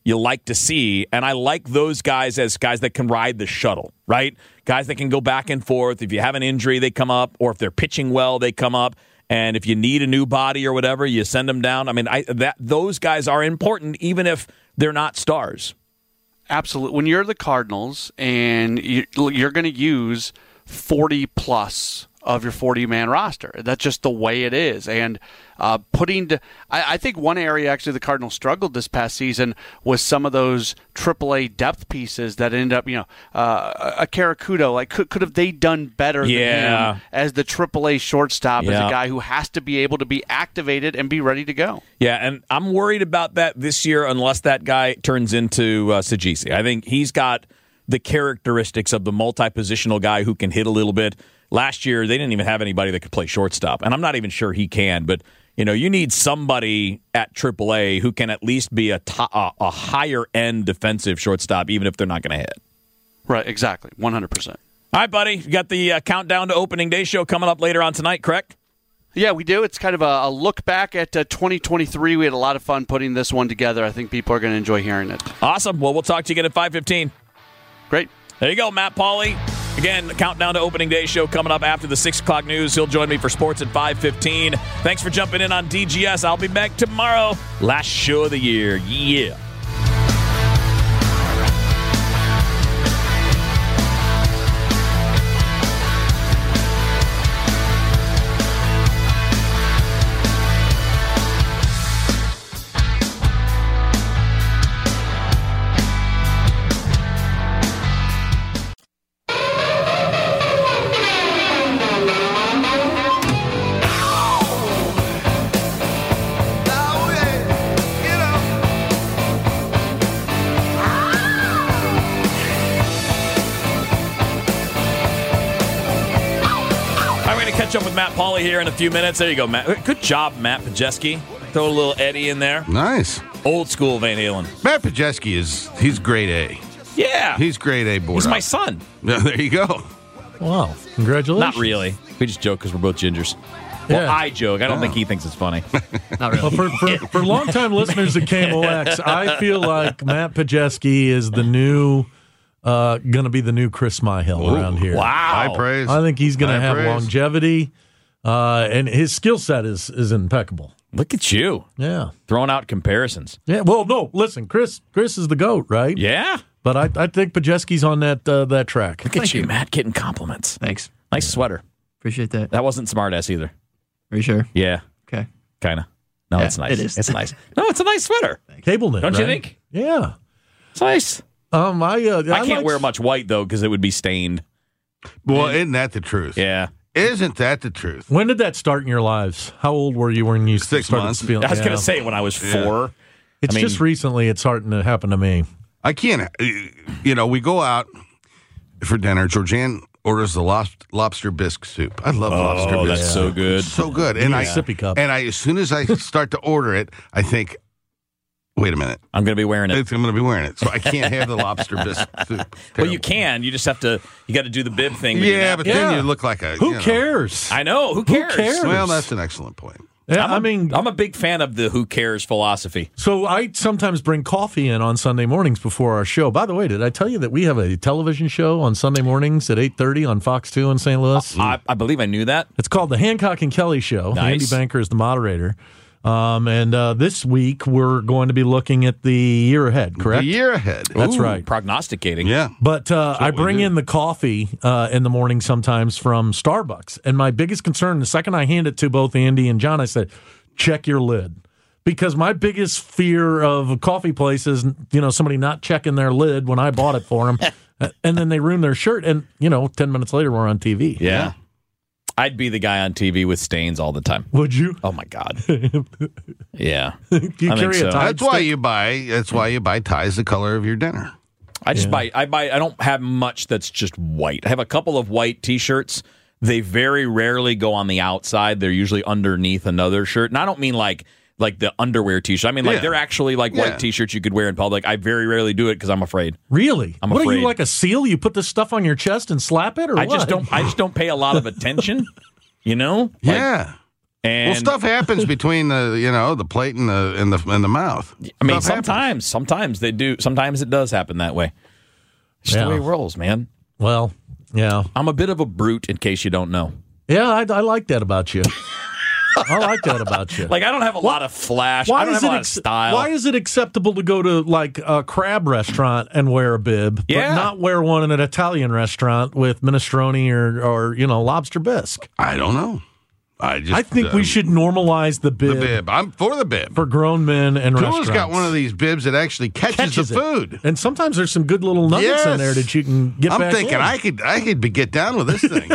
you like to see. And I like those guys as guys that can ride the shuttle, right? Guys that can go back and forth. If you have an injury, they come up. Or if they're pitching well, they come up. And if you need a new body or whatever, you send them down. I mean, I, that those guys are important, even if they're not stars. Absolutely. When you're the Cardinals and you, you're going to use forty plus of your forty-man roster, that's just the way it is. And uh, putting, to, I, I think one area actually the Cardinals struggled this past season was some of those triple A depth pieces that ended up, you know, uh, a Karakudo. Like, could could have they done better yeah. than him as the triple A shortstop, yeah. as a guy who has to be able to be activated and be ready to go? Yeah, and I'm worried about that this year unless that guy turns into uh, Sajisi. I think he's got the characteristics of the multi-positional guy who can hit a little bit. Last year, they didn't even have anybody that could play shortstop, and I'm not even sure he can. But you know, you need somebody at triple A who can at least be a, to- a, a higher end defensive shortstop, even if they're not going to hit. Right, exactly, one hundred percent. All right, buddy, you got the uh, countdown to opening day show coming up later on tonight, correct? Yeah, we do. It's kind of a, a look back at uh, twenty twenty-three. We had a lot of fun putting this one together. I think people are going to enjoy hearing it. Awesome. Well, we'll talk to you again at five fifteen. Great. There you go, Matt Pauley. Again, the countdown to opening day show coming up after the six o'clock news. He'll join me for sports at five fifteen. Thanks for jumping in on D G S. I'll be back tomorrow. Last show of the year. Yeah. Up with Matt Pauley here in a few minutes. There you go, Matt. Good job, Matt Pajeski. Throw a little Eddie in there. Nice. Old school Van Halen. Matt Pajeski is, he's grade A. Yeah. He's grade A board. He's up. my son. There you go. Wow. Congratulations. Not really. We just joke because we're both gingers. Well, Yeah. I joke. I don't Oh. think he thinks it's funny. Not really. Well, for, for, for longtime listeners of K M O X, I feel like Matt Pajeski is the new, uh, going to be the new Chris Myhill around here. Wow. High praise. I think he's going to High have praise. longevity, uh, and his skill set is is impeccable. Look at you. Yeah. Throwing out comparisons. Yeah. Well, no, listen, Chris Chris is the GOAT, right? Yeah. But I, I think Pajeski's on that uh, that track. Look at you, Matt, getting compliments. Thanks. Nice sweater. Appreciate that. That wasn't smart ass either. Are you sure? Yeah. Okay. Kind of. No, Yeah, it's nice. it is. It's nice. No, it's a nice sweater. Cable knit, Don't you right? think? Yeah. It's nice. Um, I uh, I, can't like- wear much white, though, because it would be stained. Well, isn't that the truth? Yeah. Isn't that the truth? When did that start in your lives? How old were you when you Six started months. feeling? I was yeah. going to say when I was four. It's I mean- just recently it's starting to happen to me. I can't. uh, You know, we go out for dinner. Georgianne orders the lob- lobster bisque soup. I love lobster Oh, bisque. that's so good. So good. And Need a I sippy cup. and I as soon as I start to order it, I think, wait a minute, I'm going to be wearing it. it's, I'm going to be wearing it, so I can't have the lobster bisque soup. Well, you Terrible. can. You just have to, you got to do the bib thing. with your Yeah, napkin. but then Yeah. you look like a. Who you know. cares? I know. Who cares? cares? Well, that's an excellent point. Yeah, I'm a- I mean, I'm a big fan of the who cares philosophy. so I sometimes bring coffee in on Sunday mornings before our show. By the way, did I tell you that we have a television show on Sunday mornings at eight thirty on Fox two in Saint Louis? I, I believe I knew that. It's called the Hancock and Kelly Show. Nice. Andy Banker is the moderator. Um, and uh, this week we're going to be looking at the year ahead, correct? The year ahead. That's Ooh, right. Prognosticating. Yeah. But uh, I what we bring do. in the coffee uh, in the morning sometimes from Starbucks. And my biggest concern, the second I hand it to both Andy and John, I said, check your lid. Because my biggest fear of a coffee place is, you know, somebody not checking their lid when I bought it for them. And then they ruin their shirt. And, you know, ten minutes later, we're on T V. Yeah. I'd be the guy on T V with stains all the time. Would you? Oh my God. Yeah. Do you I think carry so. a Tide That's why stick? you buy. That's why you buy ties the color of your dinner. I just Yeah. buy I buy I don't have much that's just white. I have a couple of white t-shirts. They very rarely go on the outside. They're usually underneath another shirt. And I don't mean like like the underwear t-shirt. I mean like Yeah. they're actually like Yeah. white t-shirts you could wear in public. I very rarely do it because I'm afraid. Really? I'm what are afraid. you, like a seal? You put this stuff on your chest and slap it, or I what? just don't I just don't pay a lot of attention. You know? Like, Yeah. And well, stuff happens between the you know the plate and the and the and the mouth. I mean, Stuff happens. sometimes, sometimes they do. Sometimes it does happen that way. It's Yeah. the way it rolls, man. Well, yeah. I'm a bit of a brute, in case you don't know. Yeah, I, I like that about you. I like that about you. Like, I don't have a lot of flash. I don't have a lot of style. Why is it acceptable to go to like a crab restaurant and wear a bib, Yeah. but not wear one in an Italian restaurant with minestrone or, or you know lobster bisque? I don't know. I just I think uh, we should normalize the bib, the bib. I'm for the bib. for grown men and Tula's restaurants. got one of these bibs that actually catches, Catches the it. food. And sometimes there's some good little nuggets in Yes. there that you can get I'm back thinking in. I could I could be, get down with this thing.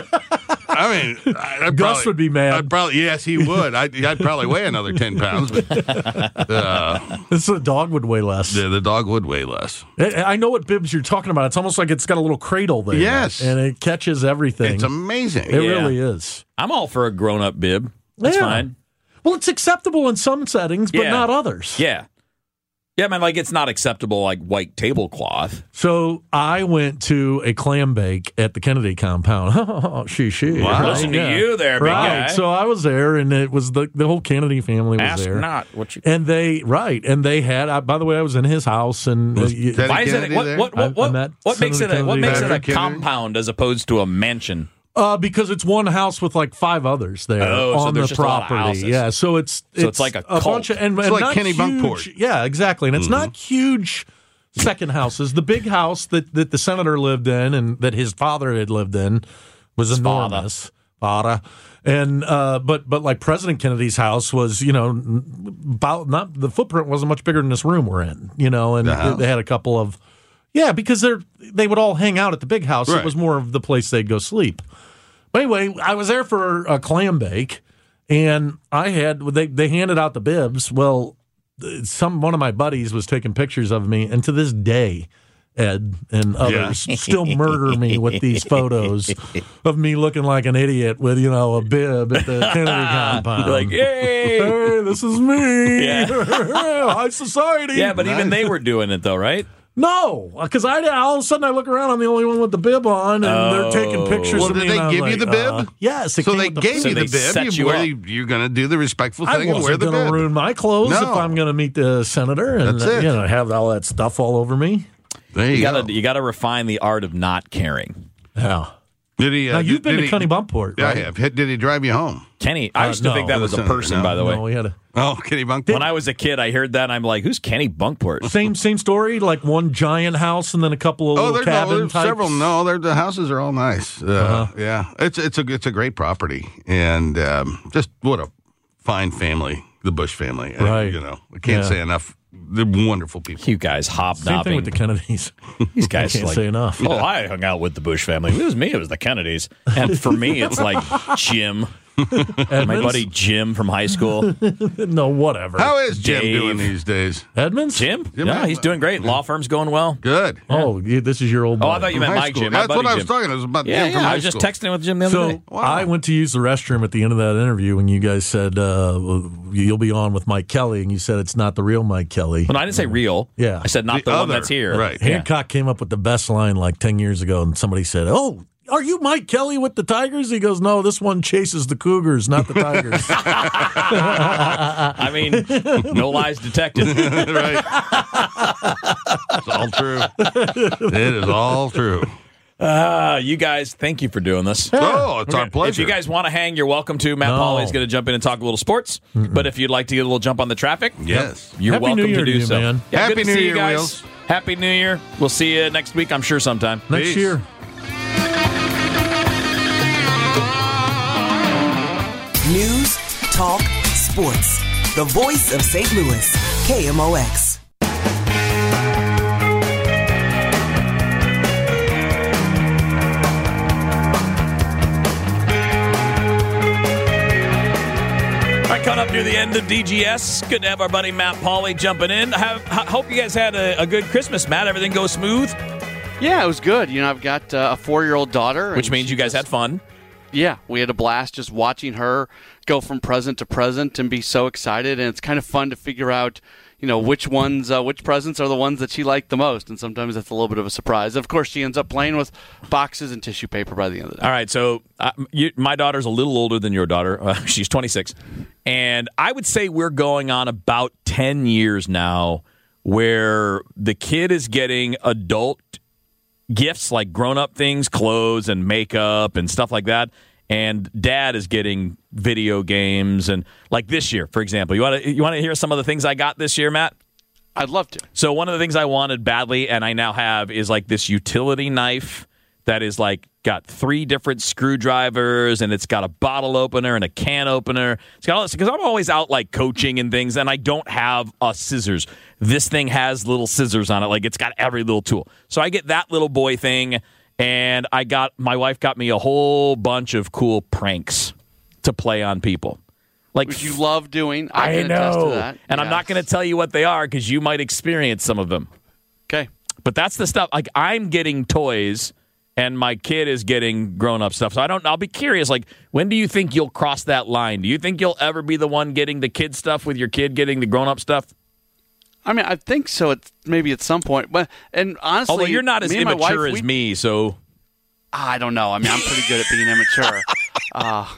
I mean, I'd Gus probably, would be mad. I'd probably yes, he would. I'd, I'd probably weigh another ten pounds. But, uh, This a dog would weigh less. the, the dog would weigh less. I I know what bibs you're talking about. It's almost like it's got a little cradle there. Yes. And it catches everything. It's amazing. It Yeah. really is. I'm all for a grown-up bib. That's Yeah. fine. Well, it's acceptable in some settings, but Yeah. not others. Yeah. Yeah, man, like, it's not acceptable, like, white tablecloth. So I went to a clam bake at the Kennedy compound. she, she. Wow. Right? Listen to you there, big right. guy. So I was there, and it was the the whole Kennedy family was Ask there. not what you... And they, right, and they had, I, by the way, I was in his house, and uh, Was you- Teddy Why is it... Kennedy What, there? what, I- what, what, I met what makes it Senator a, what Kennedy makes it a Patrick Kennedy. compound as opposed to a mansion? Uh, because it's one house with like five others there Oh, so on there's the just a lot of property. houses. Yeah, so it's So it's like a cult. bunch of and, It's and like not Kenny huge, Bunkport. Yeah, exactly, and it's Mm-hmm. not huge second houses. The big house that, that the senator lived in and that his father had lived in was His father. enormous. Father. And uh, but but like President Kennedy's house was, you know, about not the footprint wasn't much bigger than this room we're in, you know, and The they, house? they had a couple of yeah, because they're they would all hang out at the big house. Right. It was more of the place they'd go sleep. But anyway, I was there for a clam bake, and I had they they handed out the bibs. Well, some one of my buddies was taking pictures of me, and to this day, Ed and others still murder me with these photos of me looking like an idiot with you know a bib at the Kennedy compound. Like, yay! Hey, this is me. Yeah. High society. Yeah, but even they were doing it, though, right? No, because I all of a sudden I look around, I'm the only one with the bib on, and they're taking pictures Well, of did me. they and I'm give you like, the bib? uh, yes. It So came they with the gave So you they the bib. set You you wear, up. you're going to do the respectful I thing and wear wasn't the going to bib. ruin my clothes No. if I'm going to meet the senator and That's it. you know have all that stuff all over me. There you, You go. gotta, you gotta refine the art of not caring. Yeah. Did he? Uh, Now you've did, been did to he, Kenny Bunkport, Yeah, right? I have. Did he drive you home? Kenny, I Uh, used to no. think that was a Listen, person, no. by the way. No, we had a Oh, Kenny Bunkport. When I was a kid, I heard that, and I'm like, who's Kenny Bunkport? same same story, like one giant house and then a couple of Oh, little there's, cabin no, there's types. several. No, they're, the houses are all nice. Uh, Uh-huh. Yeah, it's it's a it's a great property, and um, just what a fine family, the Bush family. Uh, Right. You know, I can't Yeah. say enough. They're wonderful people. You guys Same hobnobbing. thing with the Kennedys. These guys Can't like, say enough. Oh, I hung out with the Bush family. It was me. It was the Kennedys. And for me, it's like Jim, my Edmonds? buddy Jim from high school. No, whatever. How is Jim Dave. doing these days? Edmonds? Jim? Jim, Yeah, he's doing great. Law firm's going well. Good. Oh, you, this is your old. Oh, buddy. I thought you From meant high my school. Jim. My That's buddy what I Jim. was talking. It was about Yeah, Jim from yeah. high I was just school. texting with Jim the other So day. Wow. I went to use the restroom at the end of that interview, and you guys said uh, well, you'll be on with Mike Kelly, and you said it's not the real Mike Kelly. Well, no, I didn't say real. Yeah. I said not The the, one other, that's here. right. Yeah. Hancock came up with the best line like ten years ago, and somebody said, "Oh, are you Mike Kelly with the Tigers?" He goes, "No, this one chases the Cougars, not the Tigers." I mean, no lies detected. Right. It's all true. It is all true. Uh, you guys, thank you for doing this. Oh, it's our pleasure. If you guys want to hang, you're welcome to. Matt No. Pauley's going to jump in and talk a little sports. But if you'd like to get a little jump on the traffic, Yes. you're Happy welcome New Year to do to you, so. man. Yeah, Happy good to New see Year, you guys. Wheels. Happy New Year. We'll see you next week, I'm sure, sometime. Next Peace. year. News, talk, sports. The voice of Saint Louis. K M O X. All right, coming up near the end of D G S. Good to have our buddy Matt Pauley jumping in. Have, h- hope you guys had a, a good Christmas, Matt. Everything goes smooth, Yeah, it was good. You know, I've got uh, a four-year-old daughter. which and means she you guys just- had fun. Yeah, we had a blast just watching her go from present to present and be so excited, and it's kind of fun to figure out, you know, which ones, uh, which presents are the ones that she liked the most, and sometimes that's a little bit of a surprise. Of course, she ends up playing with boxes and tissue paper by the end of the day. All right, so uh, you, my daughter's a little older than your daughter. Uh, she's twenty-six, and I would say we're going on about ten years now where the kid is getting adult gifts like grown-up things, clothes and makeup and stuff like that, and dad is getting video games. And like this year, for example, you want to you want to hear some of the things I got this year, Matt? I'd love to. So one of the things I wanted badly, and I now have, is like this utility knife that is like got three different screwdrivers, and it's got a bottle opener and a can opener. It's got all this, because I'm always out like coaching and things, and I don't have uh, scissors. This thing has little scissors on it. Like it's got every little tool. So I get that little boy thing, and I got my wife got me a whole bunch of cool pranks to play on people. Like, which you love doing. I, I can attest know. to that. And yes. I'm not going to tell you what they are because you might experience some of them. Okay. But that's the stuff. Like, I'm getting toys, and my kid is getting grown-up stuff. So I don't. I'll be curious. Like, when do you think you'll cross that line? Do you think you'll ever be the one getting the kid stuff with your kid getting the grown-up stuff? I mean, I think so. At maybe at some point, but and honestly, although you're not as me and my immature wife, as we, me, so I don't know. I mean, I'm pretty good at being immature. Uh,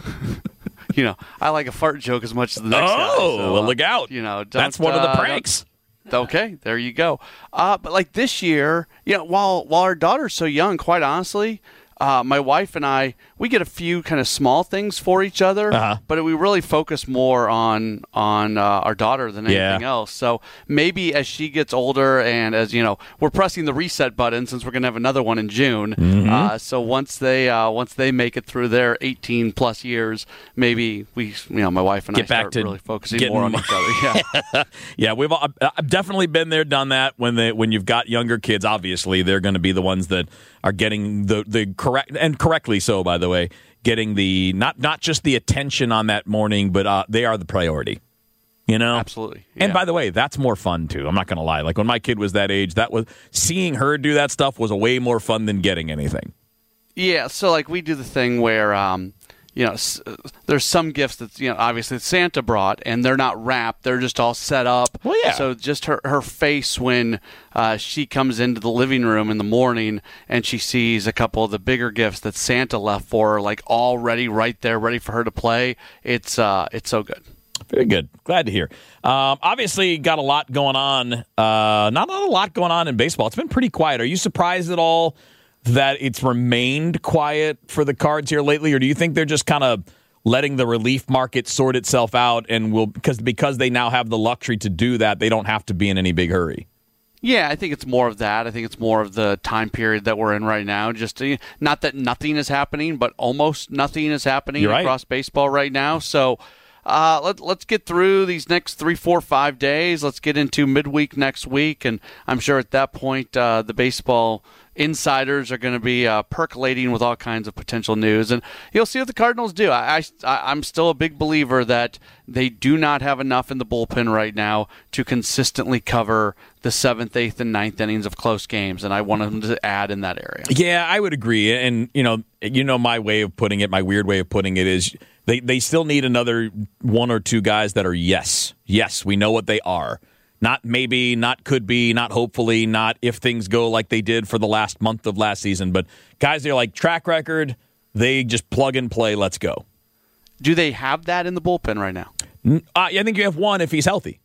you know, I like a fart joke as much as the next oh, guy. So, well, uh, look out! You know, don't, that's one of the uh, pranks. Okay, there you go. Uh, but like this year, you know, while while our daughter's so young, quite honestly, uh, my wife and I, we get a few kind of small things for each other, uh-huh. but we really focus more on on uh, our daughter than anything yeah. else. So maybe as she gets older, and as you know, we're pressing the reset button since we're going to have another one in June. Mm-hmm. Uh, so once they uh, once they make it through their eighteen plus years, maybe we, you know, my wife and Get I back start to really focusing getting more on each other. Yeah, yeah, we've all, I've definitely been there, done that. When they when you've got younger kids, obviously they're going to be the ones that are getting the the correct and correctly so, by the way, getting the not not just the attention on that morning, but uh, they are the priority. You know, absolutely. And yeah. by the way, that's more fun too. I'm not going to lie. Like when my kid was that age, that was seeing her do that stuff was a way more fun than getting anything. Yeah, so like we do the thing where, um, you know, s- there's some gifts that, you know, obviously Santa brought, and they're not wrapped; they're just all set up. Well, yeah. So just her her face when uh, she comes into the living room in the morning and she sees a couple of the bigger gifts that Santa left for her, like already right there, ready for her to play. It's uh, it's so good. Very good. Glad to hear. Um, obviously, got a lot going on. Uh, not, not a lot going on in baseball. It's been pretty quiet. Are you surprised at all that it's remained quiet for the Cards here lately, or do you think they're just kind of letting the relief market sort itself out and will because because they now have the luxury to do that, they don't have to be in any big hurry? Yeah, I think it's more of that. I think it's more of the time period that we're in right now. Just to, not that nothing is happening, but almost nothing is happening You're right. across baseball right now. So uh, let, let's get through these next three, four, five days. Let's get into midweek next week, and I'm sure at that point uh, the baseball insiders are going to be uh, percolating with all kinds of potential news, and you'll see what the Cardinals do. I, I, I'm still a big believer that they do not have enough in the bullpen right now to consistently cover the seventh, eighth, and ninth innings of close games, and I want them to add in that area. Yeah, I would agree. And you know, you know, my way of putting it, my weird way of putting it is they they still need another one or two guys that are yes, yes, we know what they are. Not maybe, not could be, not hopefully, not if things go like they did for the last month of last season. But guys, they're like track record. They just plug and play. Let's go. Do they have that in the bullpen right now? Uh, I think you have one if he's healthy.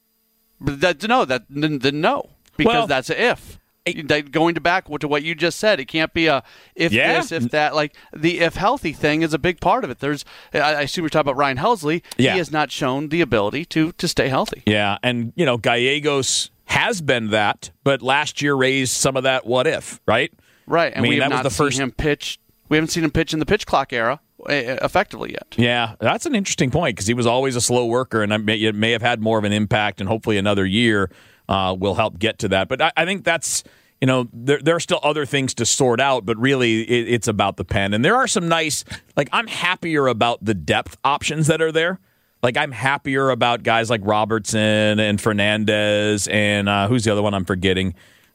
But that, no, that then, then no, because Well, that's a if. That, going to back to what you just said, it can't be a if Yeah. this, if that. Like the if healthy thing is a big part of it. There's, I, I assume you're talking about Ryan Helsley. Yeah. He has not shown the ability to to stay healthy. Yeah, and you know, Gallegos has been that, but last year raised some of that what if, right? Right, and I mean, we have that was not the seen first- him pitch. We haven't seen him pitch in the pitch clock era uh, effectively yet. Yeah, that's an interesting point because he was always a slow worker, and I may, it may have had more of an impact, and hopefully another year uh, will help get to that. But I, I think that's, you know, there, there are still other things to sort out, but really it, it's about the pen. And there are some nice, like I'm happier about the depth options that are there. Like I'm happier about guys like Robertson and Fernandez and uh, who's the other one I'm forgetting?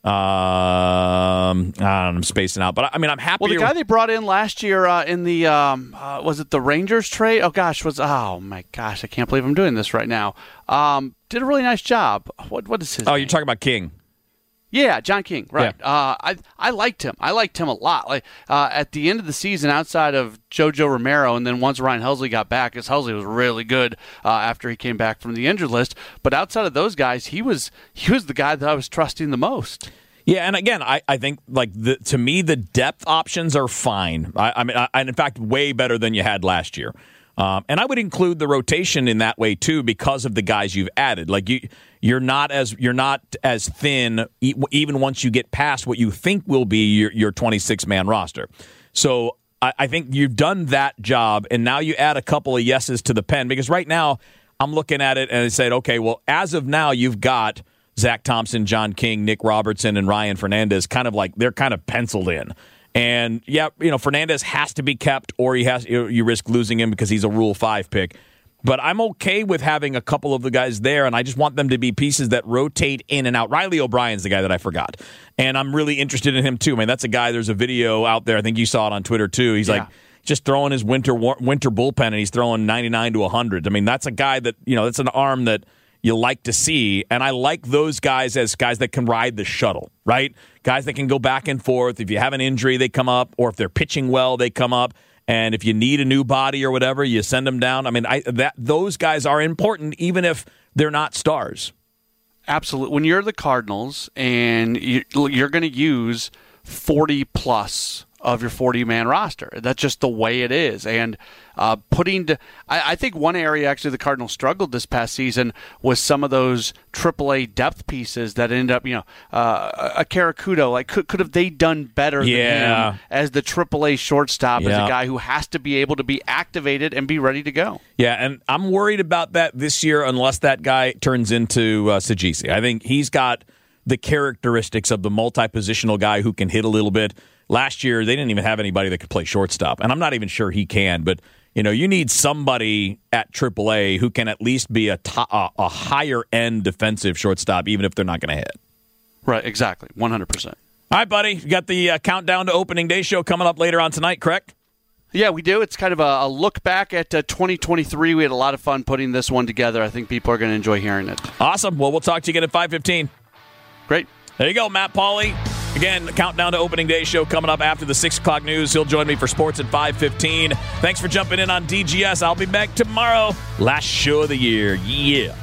Um, I'm spacing out, but I mean, I'm happy. Well, the guy they brought in last year uh, in the um, uh, was it the Rangers trade? Oh gosh, was oh my gosh, I can't believe I'm doing this right now. Um, did a really nice job. What what is his? Oh, name? you're talking about King. Yeah, John King, right. Yeah. Uh, I I liked him. I liked him a lot. Like uh, at the end of the season, outside of JoJo Romero, and then once Ryan Helsley got back, because Helsley was really good uh, after he came back from the injured list. But outside of those guys, he was he was the guy that I was trusting the most. Yeah, and again, I, I think like the, to me the depth options are fine. I, I mean, I, and in fact, way better than you had last year. Um, and I would include the rotation in that way too, because of the guys you've added. Like you, you're not as you're not as thin e- even once you get past what you think will be your your twenty-six man roster. So I, I think you've done that job, and now you add a couple of yeses to the pen. Because right now I'm looking at it and I said, okay, well, as of now you've got Zach Thompson, John King, Nick Robertson, and Ryan Fernandez kind of like they're kind of penciled in. And, yeah, you know, Fernandez has to be kept or he has you, you risk losing him because he's a Rule five pick. But I'm okay with having a couple of the guys there, and I just want them to be pieces that rotate in and out. Riley O'Brien's the guy that I forgot. And I'm really interested in him, too. I mean, that's a guy, there's a video out there. I think you saw it on Twitter, too. He's yeah. like just throwing his winter winter bullpen, and he's throwing ninety-nine to one hundred. I mean, that's a guy that, you know, that's an arm that you like to see, and I like those guys as guys that can ride the shuttle, right? Guys that can go back and forth. If you have an injury, they come up, or if they're pitching well, they come up. And if you need a new body or whatever, you send them down. I mean, I, that those guys are important, even if they're not stars. Absolutely. When you're the Cardinals and you're going to use forty plus of your forty-man roster. That's just the way it is. And uh, putting to, I, I think one area actually the Cardinals struggled this past season was some of those triple A depth pieces that ended up, you know, uh, a Caracudo. Like, could, could have they done better yeah. than him as the triple A shortstop, yeah. as a guy who has to be able to be activated and be ready to go? Yeah, and I'm worried about that this year unless that guy turns into uh, Sajisi. I think he's got the characteristics of the multi-positional guy who can hit a little bit. Last year, they didn't even have anybody that could play shortstop, and I'm not even sure he can. But you know, you need somebody at triple A who can at least be a, to- a, a higher end defensive shortstop, even if they're not going to hit. Right, exactly, one hundred percent. All right, buddy, you got the uh, countdown to opening day show coming up later on tonight, correct? Yeah, we do. It's kind of a, a look back at uh, twenty twenty-three. We had a lot of fun putting this one together. I think people are going to enjoy hearing it. Awesome. Well, we'll talk to you again at five fifteen. Great. There you go, Matt Pauley. Again, the countdown to opening day show coming up after the six o'clock news. He'll join me for sports at five fifteen. Thanks for jumping in on D G S. I'll be back tomorrow. Last show of the year. Yeah.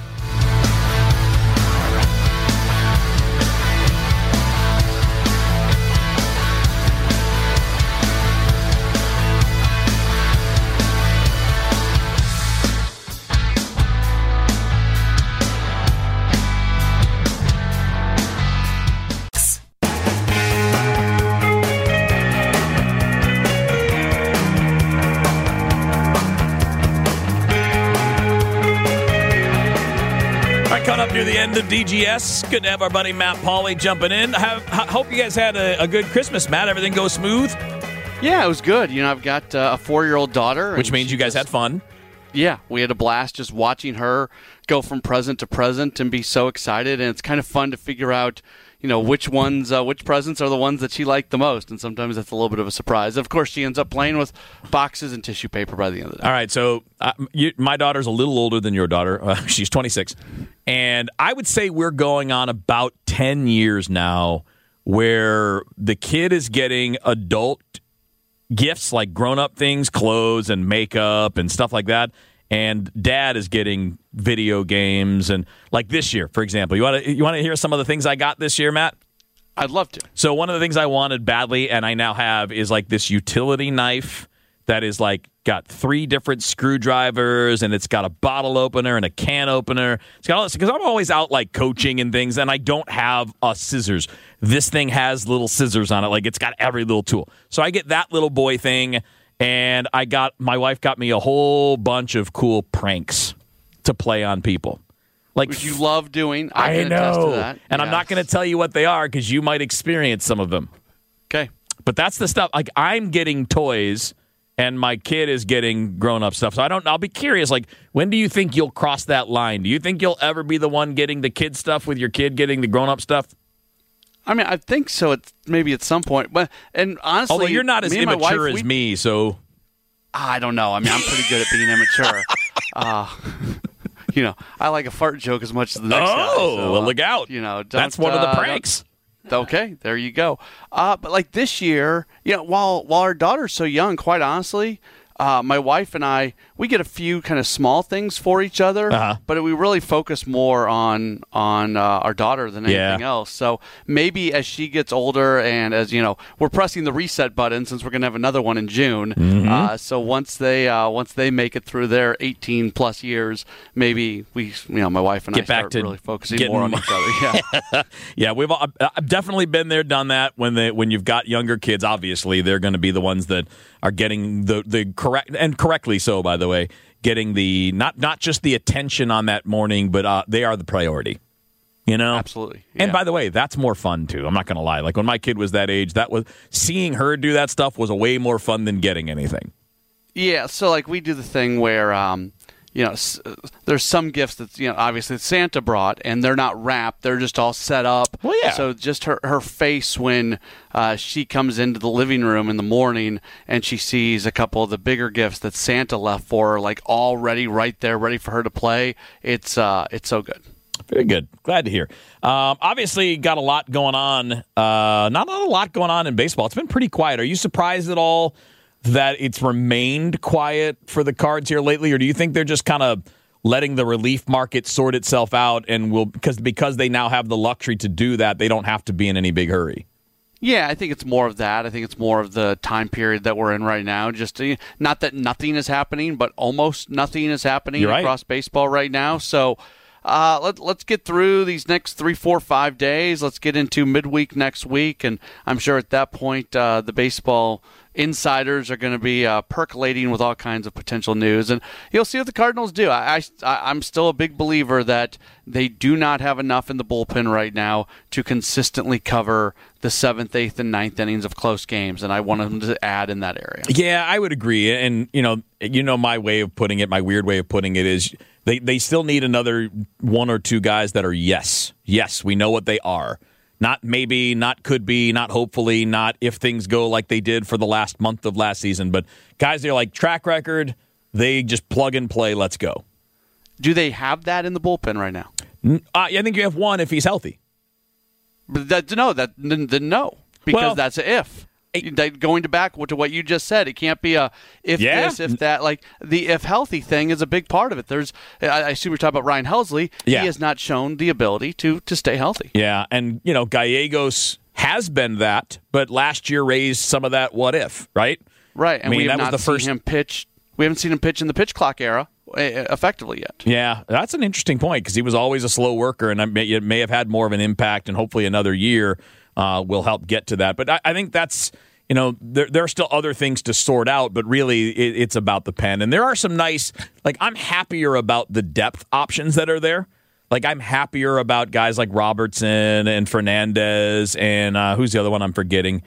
Near the end of D G S. Good to have our buddy Matt Pauley jumping in. Have, hope you guys had a, a good Christmas, Matt. Everything goes smooth? Yeah, it was good. You know, I've got uh, a four-year-old daughter. Which means you guys just, had fun. Yeah, we had a blast just watching her go from present to present and be so excited. And it's kind of fun to figure out, you know, which ones, uh, which presents are the ones that she liked the most. And sometimes that's a little bit of a surprise. Of course, she ends up playing with boxes and tissue paper by the end of the day. All right, so uh, you, my daughter's a little older than your daughter. Uh, she's twenty-six. And I would say we're going on about ten years now where the kid is getting adult gifts like grown-up things, clothes and makeup and stuff like that. And dad is getting video games. And like this year, for example, you want to you want to hear some of the things I got this year, Matt? I'd love to. So one of the things I wanted badly, and I now have, is like this utility knife that is like got three different screwdrivers, and it's got a bottle opener and a can opener. It's got all this, because I'm always out like coaching and things, and I don't have uh, scissors. This thing has little scissors on it. Like it's got every little tool. So I get that little boy thing. And I got my wife got me a whole bunch of cool pranks to play on people. Like Which you love doing. I, I can know. attest to that. And yes. I'm not going to tell you what they are because you might experience some of them. Okay. But that's the stuff. Like I'm getting toys and my kid is getting grown-up stuff. So I don't I'll be curious, like, when do you think you'll cross that line? Do you think you'll ever be the one getting the kid stuff with your kid getting the grown-up stuff? I mean, I think so. It's maybe at some point, but and honestly, although you're not as immature wife, as we, me, so I don't know. I mean, I'm pretty good at being immature. uh, you know, I like a fart joke as much as the next oh, guy. Oh, well, look out! You know, that's one of the uh, pranks. Okay, there you go. Uh, but like this year, you know, while while our daughter's so young, quite honestly. Uh, my wife and I, we get a few kind of small things for each other, uh-huh. but we really focus more on on uh, our daughter than anything yeah. else. So maybe as she gets older and as, you know, we're pressing the reset button since we're going to have another one in June. Mm-hmm. Uh, so once they uh, once they make it through their eighteen plus years, maybe we, you know, my wife and get I back start to really focusing getting, more on each other. Yeah, yeah, we've all, I've definitely been there, done that. When they when you've got younger kids, obviously they're going to be the ones that are getting the the correct and correctly so, by the way, getting the not not just the attention on that morning, but uh, they are the priority. You know, absolutely. Yeah. And by the way, that's more fun too. I'm not going to lie. Like when my kid was that age, that was seeing her do that stuff was a way more fun than getting anything. Yeah. So like we do the thing where. Um, You know, there's some gifts that, you know, obviously Santa brought, and they're not wrapped. They're just all set up. Well, yeah. So just her, her face when uh, she comes into the living room in the morning and she sees a couple of the bigger gifts that Santa left for her, like already right there, ready for her to play. It's uh, it's so good. Very good. Glad to hear. Um, obviously, got a lot going on. Uh, not, not a lot going on in baseball. It's been pretty quiet. Are you surprised at all that it's remained quiet for the Cards here lately, or do you think they're just kind of letting the relief market sort itself out and will because because they now have the luxury to do that, they don't have to be in any big hurry? Yeah, I think it's more of that. I think it's more of the time period that we're in right now. Just to, not that nothing is happening, but almost nothing is happening You're right. across baseball right now. So uh, let, let's get through these next three, four, five days. Let's get into midweek next week, and I'm sure at that point uh, the baseball insiders are going to be uh, percolating with all kinds of potential news, and you'll see what the Cardinals do. I, I, I'm still a big believer that they do not have enough in the bullpen right now to consistently cover the seventh, eighth, and ninth innings of close games, and I want them to add in that area. Yeah, I would agree. And you know, you know, my way of putting it, my weird way of putting it is they they still need another one or two guys that are yes, yes, we know what they are. Not maybe, not could be, not hopefully, not if things go like they did for the last month of last season. But guys, they're like track record, they just plug and play, let's go. Do they have that in the bullpen right now? Uh, I think you have one if he's healthy. But that, no, that then no, because Well, that's a if. It, going to back to what you just said, it can't be a if yeah. this, if that. Like the if healthy thing is a big part of it. There's, I, I assume you're talking about Ryan Helsley. Yeah. He has not shown the ability to to stay healthy. Yeah, and you know Gallegos has been that, but last year raised some of that what if, right? Right, and I mean, we have that not was the seen first... him pitch. We haven't seen him pitch in the pitch clock era effectively yet. Yeah, that's an interesting point because he was always a slow worker, and it may have had more of an impact, and hopefully another year uh, will help get to that. But I, I think that's, you know, there, there are still other things to sort out, but really it, it's about the pen. And there are some nice, like I'm happier about the depth options that are there. Like I'm happier about guys like Robertson and Fernandez and uh, who's the other one I'm forgetting?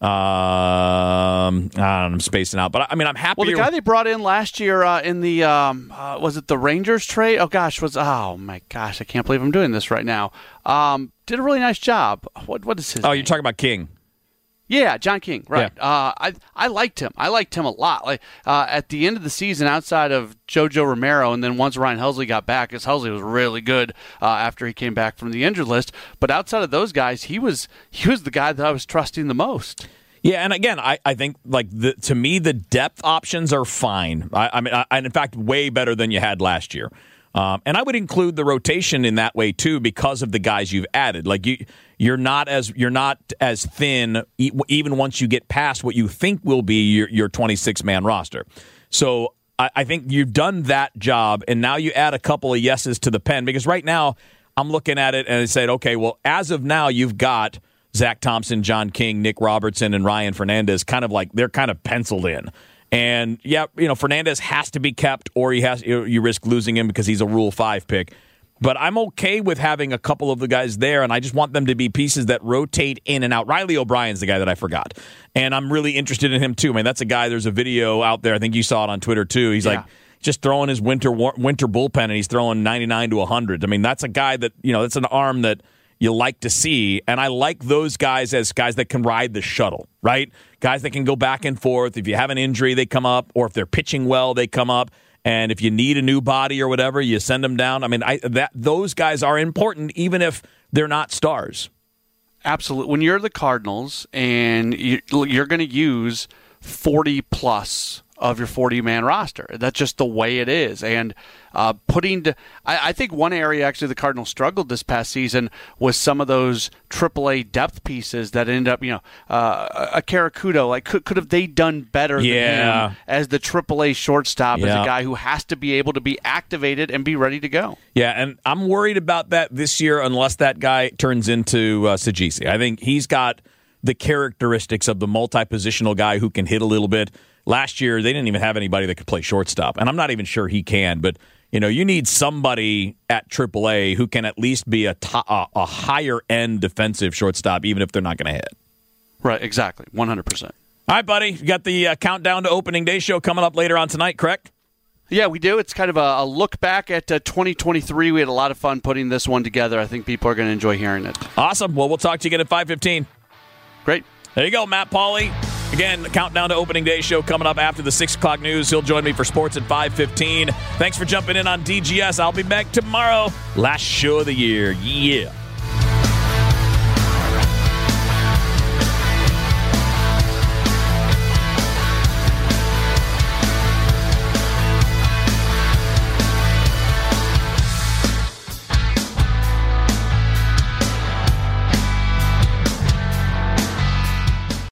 Um, I don't know, I'm spacing out, but I mean, I'm happy. Well, the guy they brought in last year uh, in the um, uh, was it the Rangers trade? Oh gosh, was oh my gosh, I can't believe I'm doing this right now. Um, did a really nice job. What what is his? Oh, name? you're talking about King. Yeah, John King, right? Yeah. Uh, I I liked him. I liked him a lot. Like uh, at the end of the season, outside of JoJo Romero, and then once Ryan Helsley got back, because Helsley was really good uh, after he came back from the injured list. But outside of those guys, he was he was the guy that I was trusting the most. Yeah, and again, I, I think like the, to me the depth options are fine. I, I mean, I, and in fact, way better than you had last year. Um, and I would include the rotation in that way too, because of the guys you've added. Like you, you're not as you're not as thin e- even once you get past what you think will be your your twenty-six man roster. So I, I think you've done that job, and now you add a couple of yeses to the pen. Because right now I'm looking at it and I said, okay, well, as of now, you've got Zach Thompson, John King, Nick Robertson, and Ryan Fernandez. Kind of like they're kind of penciled in. And, yeah, you know, Fernandez has to be kept or he has you, you risk losing him because he's a Rule five pick. But I'm okay with having a couple of the guys there, and I just want them to be pieces that rotate in and out. Riley O'Brien's the guy that I forgot. And I'm really interested in him, too. I mean, that's a guy, there's a video out there. I think you saw it on Twitter, too. He's yeah. like just throwing his winter winter bullpen, and he's throwing ninety-nine to one hundred. I mean, that's a guy that, you know, that's an arm that you like to see. And I like those guys as guys that can ride the shuttle, right? Guys that can go back and forth. If you have an injury, they come up, or if they're pitching well, they come up. And if you need a new body or whatever, you send them down. I mean, I, that those guys are important, even if they're not stars. Absolutely. When you're the Cardinals and you, you're going to use forty plus of your forty-man roster, that's just the way it is. And uh, putting to, I, I think one area actually the Cardinals struggled this past season was some of those triple A depth pieces that ended up, you know, uh, a Karakudo. Like, could could have they done better yeah. than him as the triple A shortstop, yeah. as a guy who has to be able to be activated and be ready to go? Yeah, and I'm worried about that this year unless that guy turns into uh, Sajisi. I think he's got the characteristics of the multi-positional guy who can hit a little bit. Last year, they didn't even have anybody that could play shortstop, and I'm not even sure he can. But you know, you need somebody at triple A who can at least be a, to- a, a higher end defensive shortstop, even if they're not going to hit. Right, exactly, one hundred percent. All right, buddy, you got the uh, countdown to opening day show coming up later on tonight, correct? Yeah, we do. It's kind of a, a look back at uh, twenty twenty-three. We had a lot of fun putting this one together. I think people are going to enjoy hearing it. Awesome. Well, we'll talk to you again at five fifteen. Great. There you go, Matt Pauley. Again, the Countdown to Opening Day show coming up after the six o'clock news. He'll join me for sports at five fifteen. Thanks for jumping in on D G S. I'll be back tomorrow. Last show of the year. Yeah.